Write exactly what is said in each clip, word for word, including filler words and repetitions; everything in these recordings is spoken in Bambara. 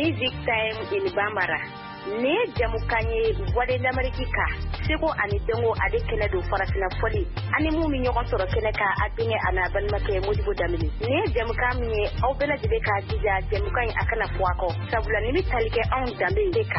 Music Time in Bambara. Ne jamukanye Voix d'America. Seko ani dongo ade kene do farafina foli. Ani mu mi nyoko soro kene ka adinge ana ban make Modibo Damini. Ne jamukanye au bela jibe ka jija jamukanye akana fuako. Sabula ni talike on dambe deka.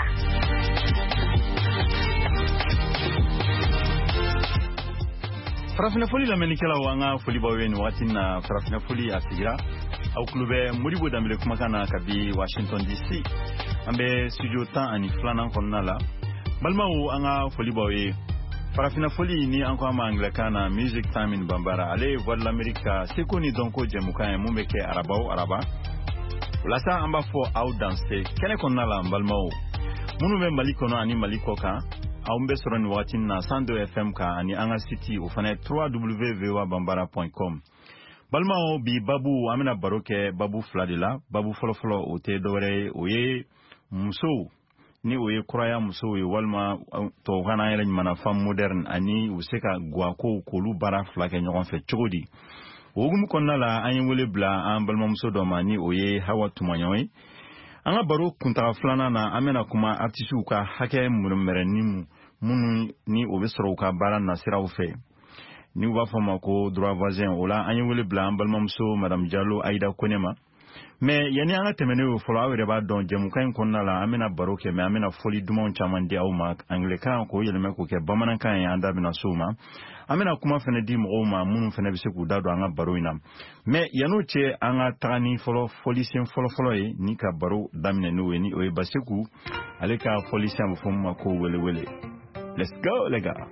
Farafina foli la menikela wanga foli bawe ni wati na farafina foli asigira. Au klube Modibo Damile kumakana kabi Washington D C. Ambe studio tan ani flana konna la balma o anga foli bawe farafina foli ni anko ama anglikana Music Time in Bambara ale Voix de l'America seko ni donko jemuka mumeke arabao araba lasa amba fo au danser kene konna la balma o munu be maliko no ani maliko ka au mbe soroni watin na one oh two F M ka ani anga city o fane w w w point voa bambara point com balma o bi babu amina baroke babu fladila babu folo folo o te dore oye muso ni oye kuraya muso we walma to gana yele mana fam modern ani useka gwako kolu bara flake nyogon fe chogodi ogum konna la anyi wole bla an balma muso do mani oye hawa tumanyoy anga baro kunta flana na amena kuma artisu ka hake murmere nimu munu ni obesro ka bara na siraw fe ni wa fama ko droit voisin ola anyi wole bla an balma muso madame Diallo Aida Konema mais yani anga temene o folo awere ba don jemukan konna la amena baroke me amena foli dumon chaman di awma anglican ko yelme ko ke bamanan kan ya anda bina soma amena kuma fene di mo ma munu fene bise ku dado anga baroina mais yano che anga tani folo foli sen folo folo e ni ka baro damne no ni o e baseku aleka foli sen mo fomma ko wele wele. Let's go les gars.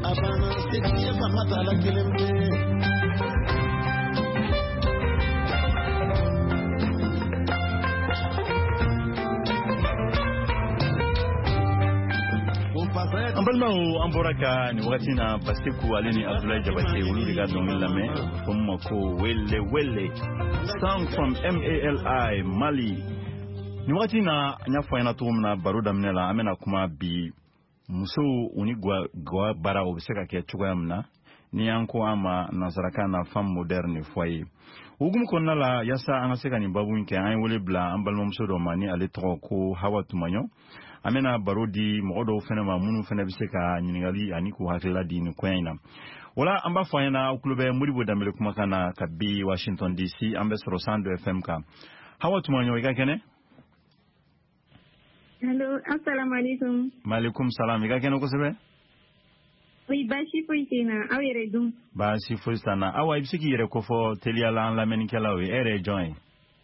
abana sediye famata la kelembe an balimaw an bɔra ka nin wagati na Basiku ale ni Abdoulaye Jabate olu de ka dɔnkili lamɛn ko min ma ko wele wele sound from M A L I Mali. Nin wagati na n y'a fɔ an ɲɛna cogo min na baro daminɛ la an bɛna kuma bi musow u ni gawa baara o bɛ se ka kɛ cogoya min na ni y'an ko an ma nansarakan na femme moderne foyer. Hukumu kɔnɔna la yasa an ka se ka nin babu in kɛ an ye wele bila an balimamuso dɔ ma ni ale tɔgɔ ko Hawa Tumaɲɔ. An bɛna baro di mɔgɔ dɔw fɛnɛ ma minnu fɛnɛ bɛ se ka ɲininkali ani k'u hakilila di nin koya in na. Wala an b'a fɔ an ɲɛna aw tulo bɛ Modibo Danbele kumakan na ka bi Washington D C an bɛ sɔrɔ cent deux F M kan. Hawa Tumaɲɔ i ka kɛnɛ? Hello, assalamu alaikum. Maaleykum salam, i ka kɛnɛ kosɛbɛ? Oui, baasi foyi tɛ n na, aw yɛrɛ dun? Baasi foyi t'an na. Awa i bɛ se k'i yɛrɛ kofɔ teliya la an lamɛnnikɛlaw ye, e yɛrɛ ye jɔn ye?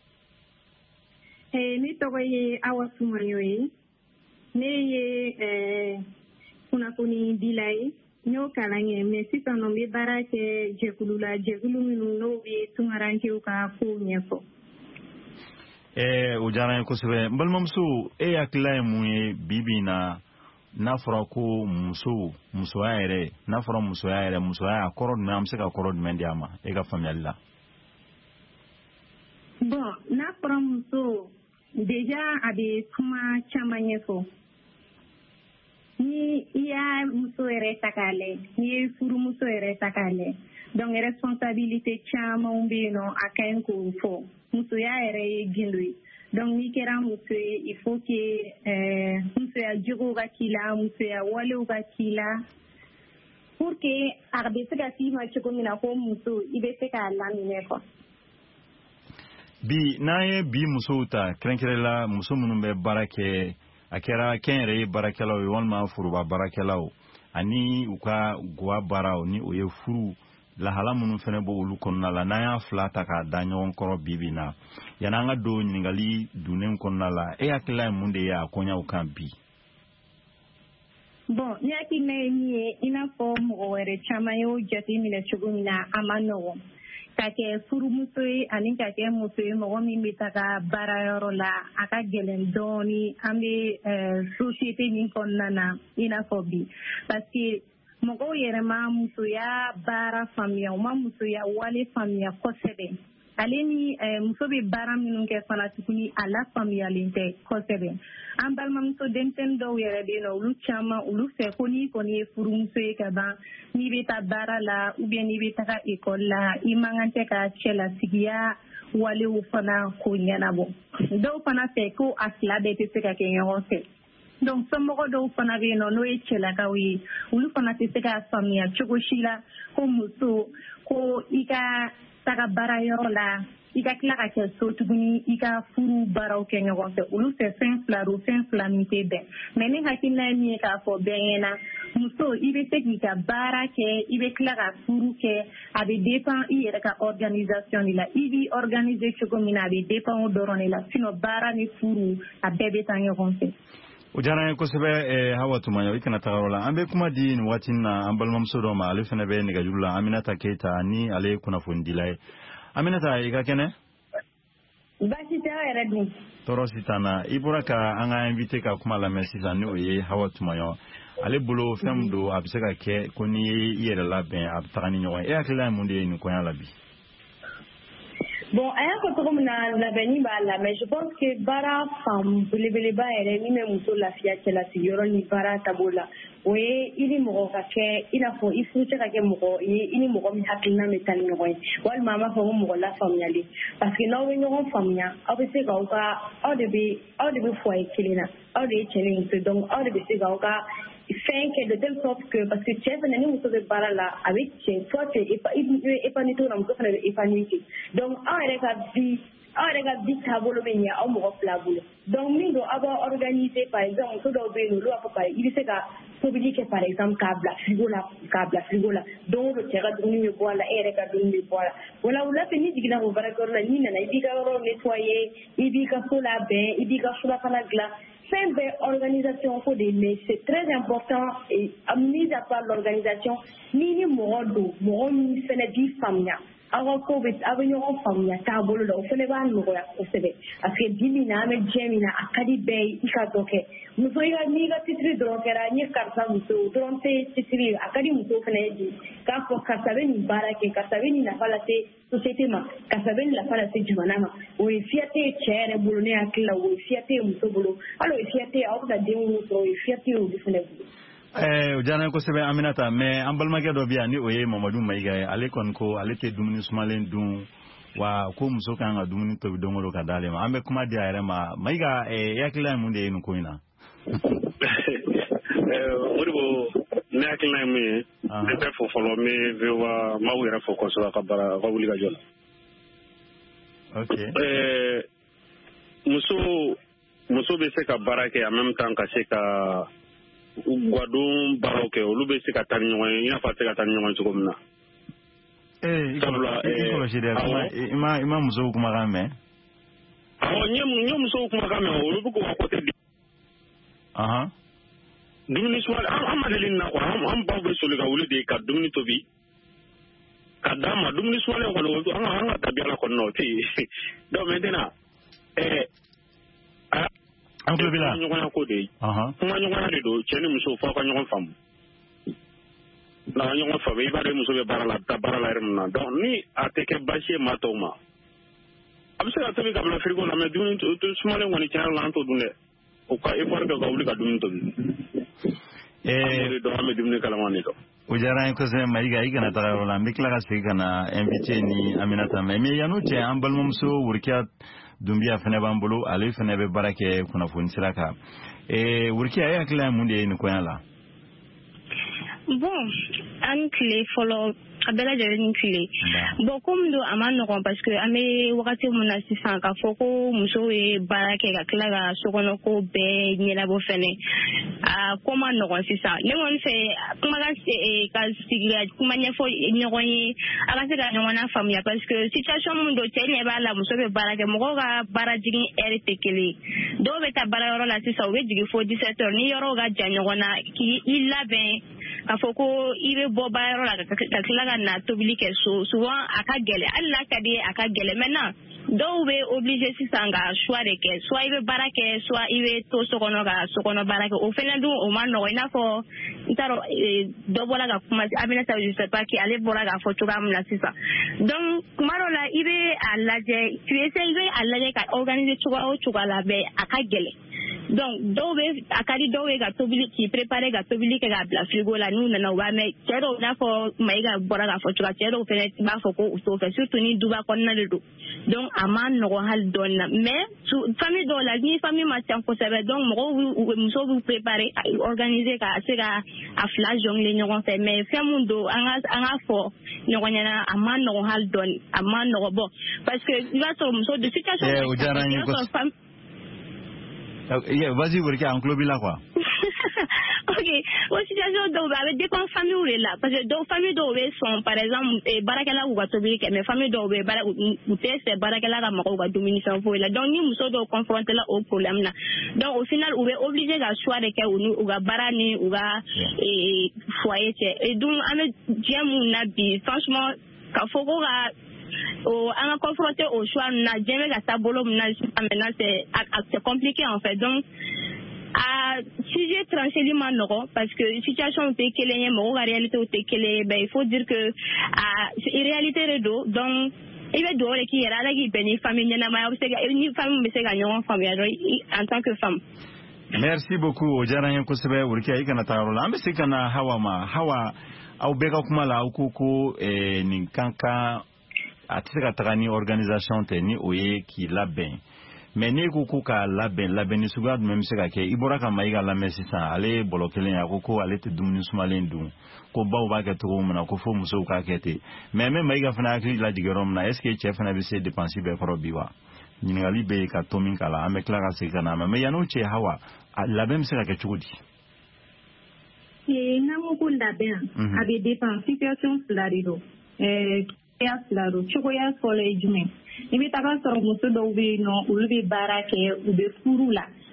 Eh, ne tɔgɔ ye Awa Tumaɲɔ ye. Ne ye eh, kunnafoni dila ye. N y'o kalan kɛ, mais sisan nɔ n bɛ baara kɛ jɛkulu la, jɛkulu minnu n'o bɛ tunkarankew ka kow ɲɛfɔ. Eh, o diyara n ye kosɛbɛ. N balimamuso, e hakilila ye mun ye bi bi in na n'a fɔra ko muso, musoya yɛrɛ, n'a fɔra musoya yɛrɛ, musoya a kɔrɔ jumɛn, an bɛ se ka kɔrɔ jumɛn di a ma, e ka faamuyali la? Bon, n'a fɔra muso, déjà a bɛ kuma caman ɲɛfɔ. Ni i y'a muso yɛrɛ ta k'a lajɛ, n'i ye furumuso yɛrɛ ta k'a lajɛ, donc responsabilité camanw bɛ yen nɔ a ka ɲi k'o fɔ. Musoya yɛrɛ ye gindo ye. Donc n'i kɛra muso ye, il faut que euh, musoya jogow ka k'i la, musoya walew ka k'i la, pour que a bɛ se ka k'i ma cogo min na ko muso, i bɛ se k'a laminɛ quoi. Bi n'an ye bi musow ta kɛrɛnkɛrɛnla muso minnu bɛ baara kɛ a kɛra kɛnyɛrɛye baarakɛlaw ye walima foroba baarakɛlaw ani u ka gawa baaraw ni o ye furu lahala minnu fɛnɛ bɔ olu kɔnɔna la n'an y'a fila ta k'a da ɲɔgɔn kɔrɔ bi bi na yanni an ka don ɲininkali dunnen kɔnɔna la e hakilila ye mun de ye a kɔɲaw kan bi? Bon, ne hakilina ye min ye i n'a fɔ mɔgɔ wɛrɛ caman y'o jateminɛ cogo min na a ma nɔgɔn. Ka kɛ furumuso ye ani ka kɛ muso ye mɔgɔ min bɛ taga baarayɔrɔ la a ka gɛlɛn dɔɔni an bɛ société min kɔnɔna na i n'a fɔ bi parce que mɔgɔw yɛrɛ ma musoya baara faamuya u ma musoya wale faamuya kosɛbɛ ale ni muso bɛ baara minnu kɛ fana tuguni a la faamuyalen tɛ kosɛbɛ an balimamuso denmisɛnnin dɔw yɛrɛ bɛ yen nɔ olu caman olu fɛ ko n'i kɔni ye furumuso ye ka ban n'i bɛ taa baara la ou bien n'i bɛ taga école la i man kan tɛ ka cɛlasigiya walew fana ko ɲɛnabɔ dɔw fana fɛ ko a fila bɛɛ tɛ se ka kɛ ɲɔgɔn fɛ donc somɔgɔ dɔw fana bɛ yen nɔ n'o ye cɛlakaw ye olu fana tɛ se k'a faamuya cogo si la ko muso ko i ka taga baarayɔrɔ la i ka tila ka kɛ so tuguni i ka furu baaraw kɛ ɲɔgɔn fɛ olu fɛ fɛn fila do fɛn fila min tɛ bɛn mais ne hakilina ye min ye k'a fɔ bɛɛ ɲɛna muso i bɛ se k'i ka baara kɛ i bɛ tila ka furu kɛ a bɛ dépend i yɛrɛ ka organisation de la i b'i organiser cogo min na a bɛ dépend o dɔrɔn de la sinon baara ni furu a bɛɛ bɛ taa ɲɔgɔn fɛ. O diyara n ye kosɛbɛ Hawa Tumaɲɔ i kana taga yɔrɔ la an bɛ kuma di nin waati na an balimamuso dɔ ma ale fana bɛ nɛgɛjuru la Aminata Keyita ni ale ye kunnafonidila ye Aminata i ka kɛnɛ? Baasi tɛ aw yɛrɛ dun? Tɔɔrɔ si t'an na i bɔra ka an ka invité ka kuma lamɛn sisan ni o ye Hawa Tumaɲɔ ale bolo fɛn min don a bɛ se ka kɛ ko n'i ye i yɛrɛ labɛn a bɛ taga ni ɲɔgɔn ye e hakilila ye mun de ye nin kɔɲɔ la bi? Bon, a y'a fɔ cogo min na labɛnni b'a la mais je pense que baara fan belebeleba yɛrɛ min bɛ muso lafiya cɛlasigiyɔrɔ ni baara taabolo la o ye i ni mɔgɔ ka kɛ i n'a fɔ i furucɛ ka kɛ mɔgɔ ye i ni mɔgɔ min hakilina bɛ taa ni ɲɔgɔn ye walima an b'a fɔ ko mɔgɔ lafaamuyali parce que n'aw bɛ ɲɔgɔn faamuya aw bɛ se k'aw ka aw de bɛ aw de bɛ foyer kelen na aw de ye cɛ ni muso donc aw de bɛ se k'aw ka fɛn kɛ de telle sorte que parce que cɛ fana ni muso bɛ baara la a bɛ cɛ soit cɛ i bɛ épanoui cogo la muso fana bɛ épanoui ten donc aw yɛrɛ ka vie aw yɛrɛ ka vie taabolo bɛ ɲɛ aw mɔgɔ fila bolo donc min don aw b'a organiser par exemple muso dɔw bɛ yen nɔ olu b'a fɔ par i bɛ se ka tobili kɛ par exemple k'a bila frigo la k'a bila frigo la don o don cɛ ka dumuni bɛ bɔ a la e yɛrɛ ka dumuni bɛ bɔ a la wala wula fɛ n'i jiginna o baarakɛyɔrɔ la n'i nana i b'i ka yɔrɔ nettoyer i b'i ka so labɛn i b'i ka surafana dilan fɛn bɛɛ organisation ko de mais c'est très important et mis à part l'organisation ni ni mɔgɔ don mɔgɔ min fɛnɛ b'i faamuya aw ka ko bɛ aw bɛ ɲɔgɔn faamuya taabolo la o fɛnɛ b'a nɔgɔya kosɛbɛ parce que bi min na an bɛ diɲɛ min na a ka di bɛɛ ye i ka dɔ kɛ muso i ka n'i ka titiri dɔrɔn kɛra n ye karisa muso dɔrɔn tɛ titiri ye a ka di muso fɛnɛ ye bi k'a fɔ karisa bɛ nin baara kɛ karisa bɛ nin nafa lase société ma karisa bɛ nin nafa lase jamana ma o ye fierté ye cɛ yɛrɛ bolo ne hakili la o ye fierté ye muso bolo hali o ye fierté ye aw bɛ ka den minnu sɔrɔ o ye fierté ye olu fɛnɛ bolo. Eh, jana kosɛbɛ Aminata mais an balimakɛ dɔ bi yan ni o ye Mamadu Mayiga ye ale kɔni ko ale tɛ dumuni sumalen dun wa ko muso kan ka dumuni tobi don o don ka d'ale ma an bɛ kuma di a yɛrɛ ma Mayiga eh, hakilila ye mun de ye nin ko in na. Modibo ne hakilina ye mun ye ne bɛ fɔ fɔlɔ n bɛ V O A maaw yɛrɛ fɔ kosɛbɛ a ka baara a ka wuli ka jɔ la. Ok. Eh, muso muso bɛ se ka baara kɛ en même temps ka se ka Guadon baaraw kɛ olu bɛ se ka taa ni ɲɔgɔn ye i n'a fɔ a tɛ se ka taa ni ɲɔgɔn ye cogo min na. Eh, i kɔlɔsi dɛ i ma i ma musow kumakan mɛn. Awɔ n ye n ye musow kumakan mɛn olu bɛ k'u ka côté di. Ahan. Dumuni sumalen an ma deli nin na quoi an baw bɛ soli ka wuli de ka dumuni tobi ka d'a ma dumuni sumalen kɔni an ka an ka tabiya la kɔni o tɛ yen donc maintenant ɛɛ an tulo b'i la ɲɔgɔnya ko de ye kuma ɲɔgɔnya de don cɛ ni muso fo aw ka ɲɔgɔn faamu n'a ka ɲɔgɔn faamu i b'a dɔn muso bɛ baara la a bɛ taa baara la yɛrɛ min na donc ni a tɛ kɛ baasi ye maa tɔw ma a bɛ se ka tobi ka bila frigo la mais dumuni sumalen kɔni tiɲɛ yɛrɛ la an t'o dun dɛ o ka effort kɛ ka wuli ka dumuni tobi an b'o de dɔn an bɛ dumuni kalaman de dɔn. O diyara an ye kosɛbɛ Mayiga i kana taga yɔrɔ la n bɛ tila ka segin ka na invité ni Aminata mais mais yan'o cɛ an balimamuso Wurikiya Dunbiya fɛnɛ b'an bolo ale fɛnɛ bɛ baara kɛ kunnafoni sira kan eh Wurikiya e hakilila ye mun de ye nin koɲa la. Bon an tile fɔlɔ a bɛɛ lajɛlen ni tile bon komi don a ma nɔgɔn parce que an bɛ wagati min na sisan k'a fɔ ko musow ye baara kɛ ka tila ka sokɔnɔ ko bɛɛ ɲɛnabɔ fɛnɛ a ko ma nɔgɔn sisan ne kɔni fɛ kuma ka ka sigi ka kuma ɲɛfɔ ɲɔgɔn ye a ka se ka ɲɔgɔn na faamuya parce que situation min don cɛ ɲɛ b'a la muso bɛ baara kɛ mɔgɔw ka baara jigin heure tɛ kelen ye dɔw bɛ taa baarayɔrɔ la sisan u bɛ jigin fo dix-sept heures ni yɔrɔw ka jan ɲɔgɔn na k'i labɛn k'a fɔ ko i bɛ bɔ baarayɔrɔ la ka tila ka na tobili kɛ so souvent a ka gɛlɛn hali n'a ka di ye a ka gɛlɛn maintenant dɔw bɛ obligé sisan ka choix de kɛ soit i bɛ baara kɛ soit i bɛ to so kɔnɔ ka so kɔnɔ baara kɛ o fɛnɛ dun o ma nɔgɔn i n'a fɔ n t'a dɔn dɔ bɔra ka kuma Aminata je sais pas qui ale bɔra k'a fɔ cogoya min na sisan donc kuma dɔw la i bɛ a lajɛ tu essaies i bɛ a lajɛ ka organiser cogoya o cogoya la mais a ka gɛlɛn donc dɔw bɛ a ka di dɔw ye ka tobili k'i préparer ka tobili kɛ k'a bila frigo la n'u nana u b'a mɛn cɛ dɔw n'a fɔ Mayiga bɔra k'a fɔ cogoya cɛ dɔw fɛnɛ b'a fɔ ko u t'o fɛ surtout ni duba kɔnɔna de don donc a ma nɔgɔn hali dɔɔni na mais famille dɔw la ni famille ma ca kosɛbɛ donc mɔgɔw musow b'u préparer a organiser ka se ka a fila jongler ɲɔgɔn fɛ mais fɛn mun don an ka an ka fɔ ɲɔgɔn ɲɛna a ma nɔgɔn hali dɔɔni a ma nɔgɔn bon parce que i b'a sɔrɔ muso de situation Yeah, vas-y, Wurikiya, en club là quoi. Ok, o situation dɔw bɛ a bɛ dépend famille de la parce que dɔw famille dɔw bɛ sɔn par exemple baarakɛla k'u ka tobili kɛ mais famille dɔw bɛ baara u tɛ fɛ baarakɛla ka mɔgɔw ka dumuni fɛn foyi la donc ni muso dɔw confronté la o problème na donc au final u bɛ obligé ka choix de kɛ u ni u ka baara ni u ka foyer cɛ et donc an bɛ diɲɛ mun na bi franchement ka fɔ ko ka o an ka confronté au choix na diɲɛ bɛ ka taa bolo min na maintenant c'est c'est compliqué en fait donc a sujet tranché ma nɔgɔn parce que situation tɛ kelen ye mɔgɔw ka réalité tɛ kelen ye ben il faut dire que a réalité de don donc i bɛ dugawu de k'i yɛrɛ ala k'i bɛn ni famille ɲɛnamaya bɛ se ka ni famille bɛ se ka ɲɔgɔn faamuya dɔrɔn en tant que femme. Merci beaucoup o diyara n ye kosɛbɛ Wurikiya i kana taa yɔrɔ la an bɛ se ka na Hawa ma Hawa aw bɛɛ ka kuma la aw ko ko nin kan kan a tɛ se ka taga ni organisation tɛ ni o ye k'i labɛn mais ne ko ko ka labɛn labɛnni suguya jumɛn bɛ se ka kɛ i bɔra ka Mayiga lamɛn sisan ale ye bɔlɔ kelen a ko ko ale tɛ dumuni sumalen dun ko baw b'a kɛ cogo min na ko fo musow k'a kɛ ten mais n bɛ Mayiga fana hakili lajigin yɔrɔ min na est ce que cɛ fana bɛ se dépense bɛɛ kɔrɔ bi wa ɲininkali bɛ yen ka to min k'a la an bɛ tila ka segin ka na mais yan'o cɛ Hawa labɛn bɛ se ka kɛ cogo di. n'an ko ko labɛn a bɛ dépend situation fila de don cogoya fila don cogoya fɔlɔ ye jumɛn i bɛ taga sɔrɔ muso dɔw bɛ yen nɔ olu bɛ baara kɛ u bɛ furu la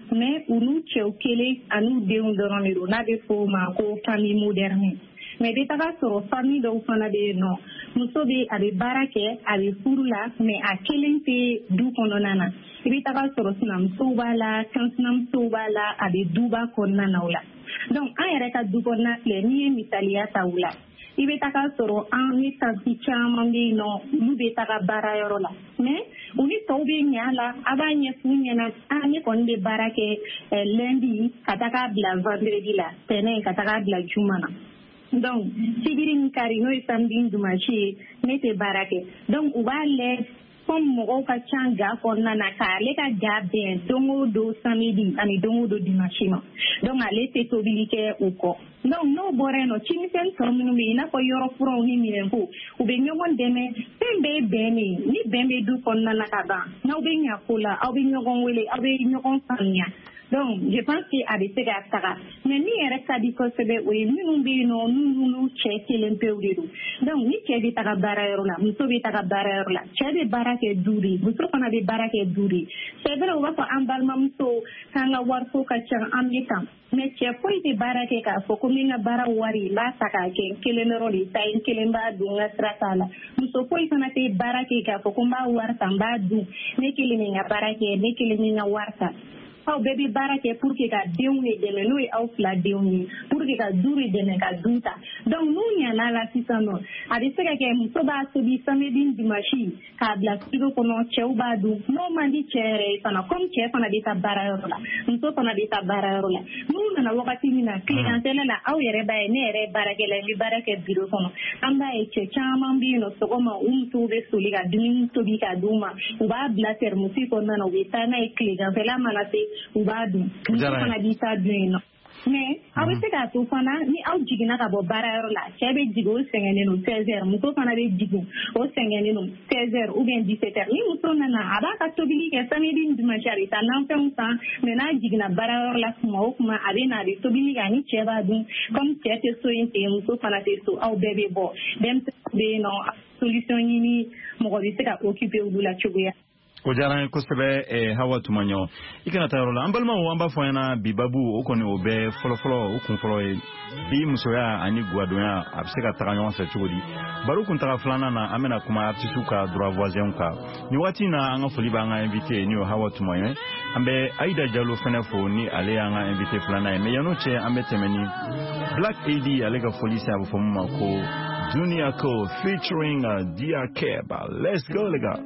mais ulu cɛw kelen anu denw dɔrɔn de don n'a bɛ fɔ o ma ko famille moderne mais bɛ taga sɔrɔ famille dɔw fana bɛ yen nɔ muso bɛ a bɛ baara kɛ a bɛ furu la mais a kelen tɛ du kɔnɔna na i bɛ taga sɔrɔ sinamusow b'a la kansinamusow b'a la a bɛ duba kɔnɔna na o la donc an yɛrɛ ka du kɔnɔna filɛ n'i ye misaliya ta o la i bɛ taga sɔrɔ an ni tanti caman bɛ yen nɔ olu bɛ taga baarayɔrɔ la mais u ni tɔw bɛ ɲɛ a la a b'a ɲɛf'u ɲɛna ah ne kɔni bɛ baara kɛ lundi ka taga bila vendredi la tɛnɛn ka taga bila juma na donc sibiri ni kari n'o ye samedi ni dimanche ye ne tɛ baara kɛ donc u b'a lɛ comme mɔgɔw ka ca ga kɔnɔna na k'ale ka ga bɛn don o don samedi ani don o don dimanche ma donc ale tɛ tobili kɛ o kɔ donc n'o bɔra yen nɔ cimisɛnnin tɔ minnu bɛ yen i n'a fɔ yɔrɔ furaw ni minɛnko u bɛ ɲɔgɔn dɛmɛ fɛn bɛɛ ye bɛn de ye ni bɛn bɛ du kɔnɔna na ka ban n'aw bɛ ɲa ko la aw bɛ ɲɔgɔn wele aw bɛ ɲɔgɔn faamuya donc je pense que a bɛ se ka taga mais min yɛrɛ ka di kosɛbɛ o ye minnu bɛ yen nɔ n'olu cɛ kelen pewu de don donc ni cɛ bɛ taga baarayɔrɔ la muso bɛ taga baarayɔrɔ la cɛ bɛ baara kɛ du de muso fana bɛ baara kɛ du de c'est vrai u b'a fɔ an balimamuso k'an ka wariko ka ca an bɛ kan mais cɛ foyi tɛ baara kɛ k'a fɔ ko min ka baara wari n b'a ta k'a kɛ n kelen dɔrɔn de ta n kelen b'a dun n ka sira t'a la muso foyi fana tɛ baara kɛ k'a fɔ ko n b'a wari ta n b'a dun ne kelen ni n ka baara kɛ ne kelen ni n ka wari ta aw bɛɛ bɛ baara kɛ pour que ka denw de dɛmɛ n'o ye aw fila denw ye pour que ka du de dɛmɛ ka du ta donc n'u ɲana la sisan nɔ a bɛ se ka kɛ muso b'a tobi samedi dimanche k'a bila frigo kɔnɔ cɛw b'a dun n'o man di cɛ yɛrɛ ye fana comme cɛ fana bɛ taa baarayɔrɔ la muso fana bɛ taa baarayɔrɔ la n'u nana wagati min na tilegantɛnɛ la aw yɛrɛ b'a ye ne yɛrɛ ye baarakɛla ye n bɛ baara kɛ bureau kɔnɔ an b'a ye cɛ caman bɛ yen nɔ sɔgɔma u musow bɛ soli ka dumuni tobi ka d'u ma u b'a bila termosi kɔnɔna na u bɛ taa n'a ye tilegantɛla mana se u b'a dun muso fana b'i ta dun yen nɔ mais aw bɛ se k'a to fana ni aw jiginna ka bɔ baarayɔrɔ la cɛ bɛ jigin o sɛgɛnnen don seize heures muso fana bɛ jigin o sɛgɛnnen don seize heures ou bien dix-sept heures ni muso nana a b'a ka tobili kɛ samedi ni dimanche a bɛ taa nanfɛnw san mais n'a jiginna baarayɔrɔ la kuma o kuma a bɛ na a bɛ tobili kɛ ani cɛ b'a dun comme cɛ tɛ so yen ten muso fana tɛ so aw bɛɛ bɛ bɔ denmisɛnninw bɛ yen nɔ solution ɲini mɔgɔ bɛ se ka occuper olu la cogoya. o diyara n ye kosɛbɛ eh, Hawa Tumaɲɔ i kana taa yɔrɔ la an balimaw an b'a fɔ ɲɛna bi babu o kɔni o bɛ fɔlɔfɔlɔ o kun fɔlɔ ye bi musoya ani guwadonya a bɛ se ka taga ɲɔgɔn fɛ cogo di baro kun taga filanan na an bɛna kuma artisiw ka droit voisin kan ni waati in na an ka foli b'an ka invité n'o ye Hawa Tumaɲɔ an bɛ Aïda Diallo fɛnɛ fo ni ale y'an ka invité filanan ye mais yan'o cɛ an bɛ tɛmɛ ni Black A D ale ka foli se a bɛ fɔ min ma ko Junior Co featuring uh, Dia Keba. Let's go les gars.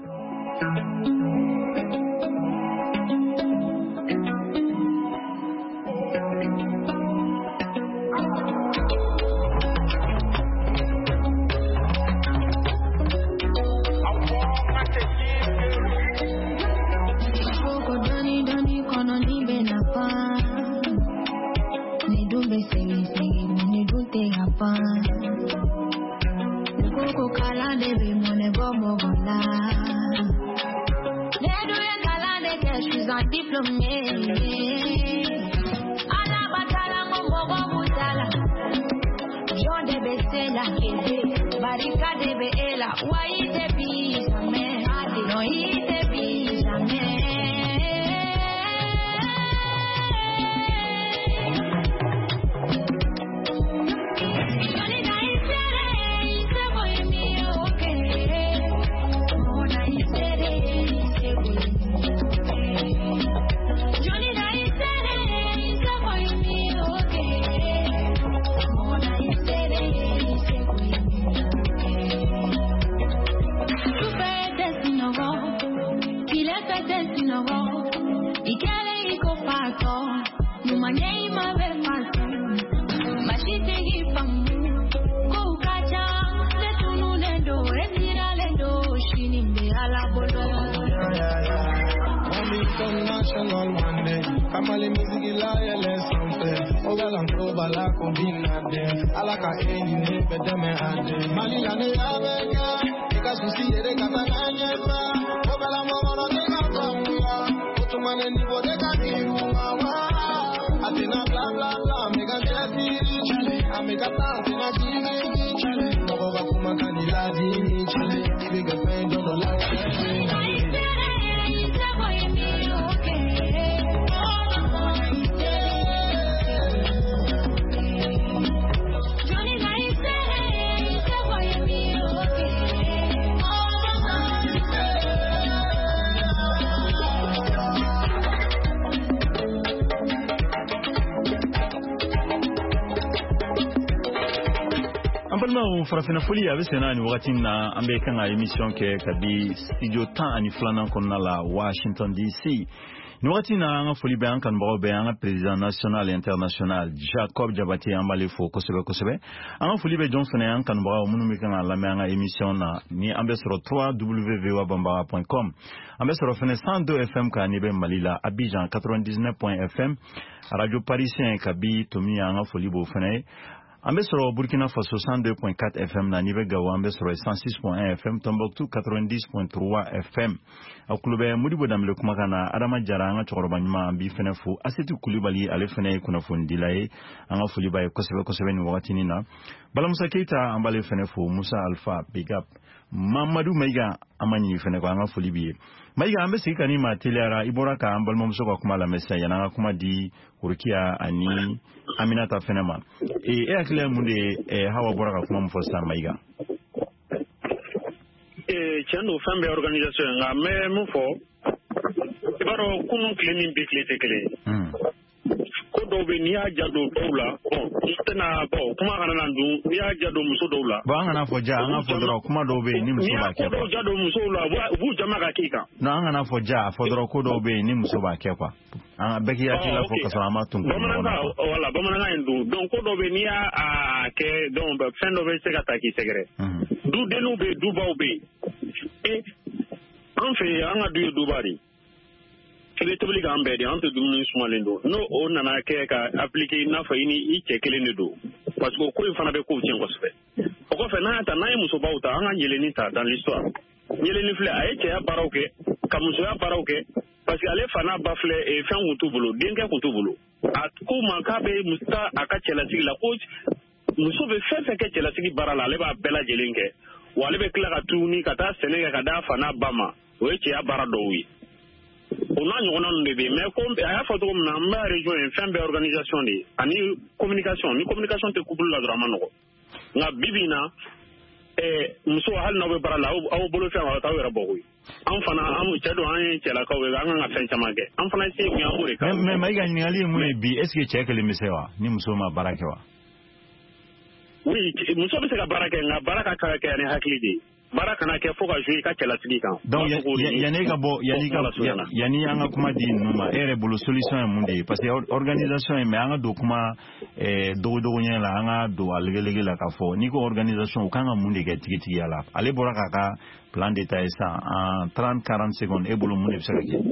balma farafina foli a bɛ senna ni wagati na an bɛ kan ka émission kɛ kabi studio tan ani filanan kɔnɔna la Washington D C. Ni wagati na an ka foli bɛ an kanubagaw bɛ an ka président national et international Jacob Jabate an b'ale fo kosɛbɛ kosɛbɛ. An ka foli bɛ jɔn fana an kanubagaw minnu bɛ kan ka lamɛn an ka émission na ni an bɛ sɔrɔ w w w point banbaga point com. An bɛ sɔrɔ fana cent deux F M kan ni bɛ Mali la Abidjan quatre-vingt-dix-neuf point F M. Radio Parisien kabi tomi an ka foli b'o fana ye. An bɛ sɔrɔ Burkina Faso cent deux point quatre F M na ni bɛ Gawo an bɛ sɔrɔ cent six point un F M, Tombouctou quatre-vingt-dix point trois F M. A kulo bɛ Modibo Dambele kumakan na Adama Jara an ka cɛkɔrɔba ɲuman an b'i fɛnɛ fo. Asetu Kulibali ale fɛnɛ ye kunnafonidila ye an ka foli b'a ye kosɛbɛ kosɛbɛ ni wagatinin na. Balamusa Keita an b'ale fɛnɛ fo. Musa Alpha Big Up. Mamadou Maïga an ma ɲini fɛnɛ ko an ka foli b'i ye. Maïga an bɛ segin ka ni ma teliyara i bɔra ka an balimamuso ka kuma lamɛn sisan yan'an ka kuma di Rokia ani Aminata fɛnɛ ma. E hakili ye mun de ye Hawa bɔra ka kuma min fɔ sisan Maïga? Tiɲɛ don fɛn bɛɛ organisation nka n bɛ mun fɔ i b'a dɔn kunun tile ni bi tile tɛ kelen ye. Ko dɔw bɛ n'i y'a ja don dɔw la bon n tɛna bon kuma kana na dun n'i y'a ja don muso dɔw la. Bon an kana fɔ ja an ka fɔ dɔrɔn kuma dɔw bɛ yen ni muso b'a kɛ. N'i y'a ko dɔw ja don musow la u b'u jama ka k'i kan. Non an kana fɔ ja a fɔ dɔrɔn ko dɔw bɛ yen ni muso b'a kɛ quoi. An bɛɛ k'i hakili la fɔ ka sɔrɔ an ma tun. Bamanankan wala bamanankan in dun donc ko dɔw bɛ n'i y'a kɛ donc fɛn dɔ bɛ se ka ta k'i sɛgɛrɛ. Dudenw bɛ yen dubaw bɛ yen. E an fɛ yen an ka du ye duba de. I bɛ tobili k'an bɛɛ de an tɛ dumuni sumalen don n'o o nana kɛ ka appliquer i n'a fɔ i ni i cɛ kelen de don parce que ko in fana bɛ kow tiɲɛ kosɛbɛ. O kɔfɛ n'an y'a ta n'an ye musobaw ta an ka yɛlɛnni ta dans l'histoire. Yɛlɛnni filɛ a ye cɛya baaraw kɛ ka musoya baaraw kɛ parce que ale fa n'a ba filɛ fɛn kun t'u bolo denkɛ kun t'u bolo a ko ma k'a bɛ taa a ka cɛlasigi la ko muso bɛ fɛn fɛn kɛ cɛlasigi baara la ale b'a bɛɛ lajɛlen kɛ wa ale bɛ tila ka tuguni ka taa sɛnɛ kɛ ka d'a fa n'a ba ma o ye cɛya baara dɔw ye. O n'a ɲɔgɔnna ninnu de bɛ yen mais comme a y'a fɔ cogo min na n b'a région ye fɛn bɛɛ organisation de ye ani communication ni communication tɛ couple la dɔrɔn a ma nɔgɔ nka bi bi in na muso hali n'aw bɛ baara la aw bolo fɛn aw t'aw yɛrɛ bɔ koyi an fana an cɛ don an ye cɛlakaw ye an kan ka fɛn caman kɛ an fana se mun ye an b'o de kɛ. mais Maïga ɲininkali ye mun ye bi est ce que cɛ kelen bɛ se wa ni muso ma baara kɛ wa? oui muso bɛ se ka baara kɛ nka baara ka kan ka kɛ ni hakili de ye. Baara kana kɛ fo ka jouer ka cɛlasigi kan. Donc yanni ka bɔ yanni ka yanni an ka kuma di ninnu ma e yɛrɛ bolo solution ye mun de ye parce que organisation ye mais an ka don kuma dogodogoɲɛ la an ka don a legelege la k'a fɔ n'i ko organisation u kan ka mun de kɛ tigitigiya la ale bɔra k'a ka plan détaillé sisan en trente quarante secondes e bolo mun de bɛ se ka kɛ?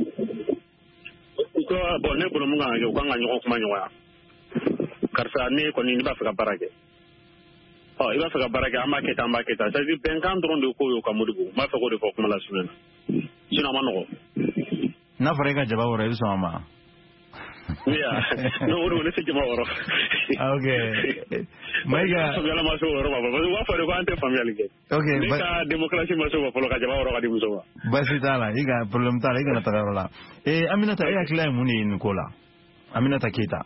Bon ne bolo mun kan ka kɛ u kan ka ɲɔgɔn kuma ɲɔgɔnya karisa ne kɔni ne b'a fɛ ka baara kɛ. I b'a fɛ ka baara kɛ an b'a kɛ tan an b'a kɛ tan c'est à dire bɛnkan dɔrɔn de ko y'o ka Modibo n b'a fɛ k'o de fɔ kuma la semaine na sinon a ma nɔgɔ. N'a fɔra e ka jaba wɔrɔ i bɛ sɔn a ma? oui non o de ne tɛ jaba wɔrɔ. ok Maïga faamuyali ma se o yɔrɔ ma parce que u b'a fɔ de ko an tɛ faamuyali kɛ. ok ne ka démocratie ma se o ma fɔlɔ ka jaba wɔrɔ ka di muso ma. Baasi t'a la i ka problème t'a la i kana taga yɔrɔ la Aminata e hakili la ye mun de ye nin ko la Aminata Keita?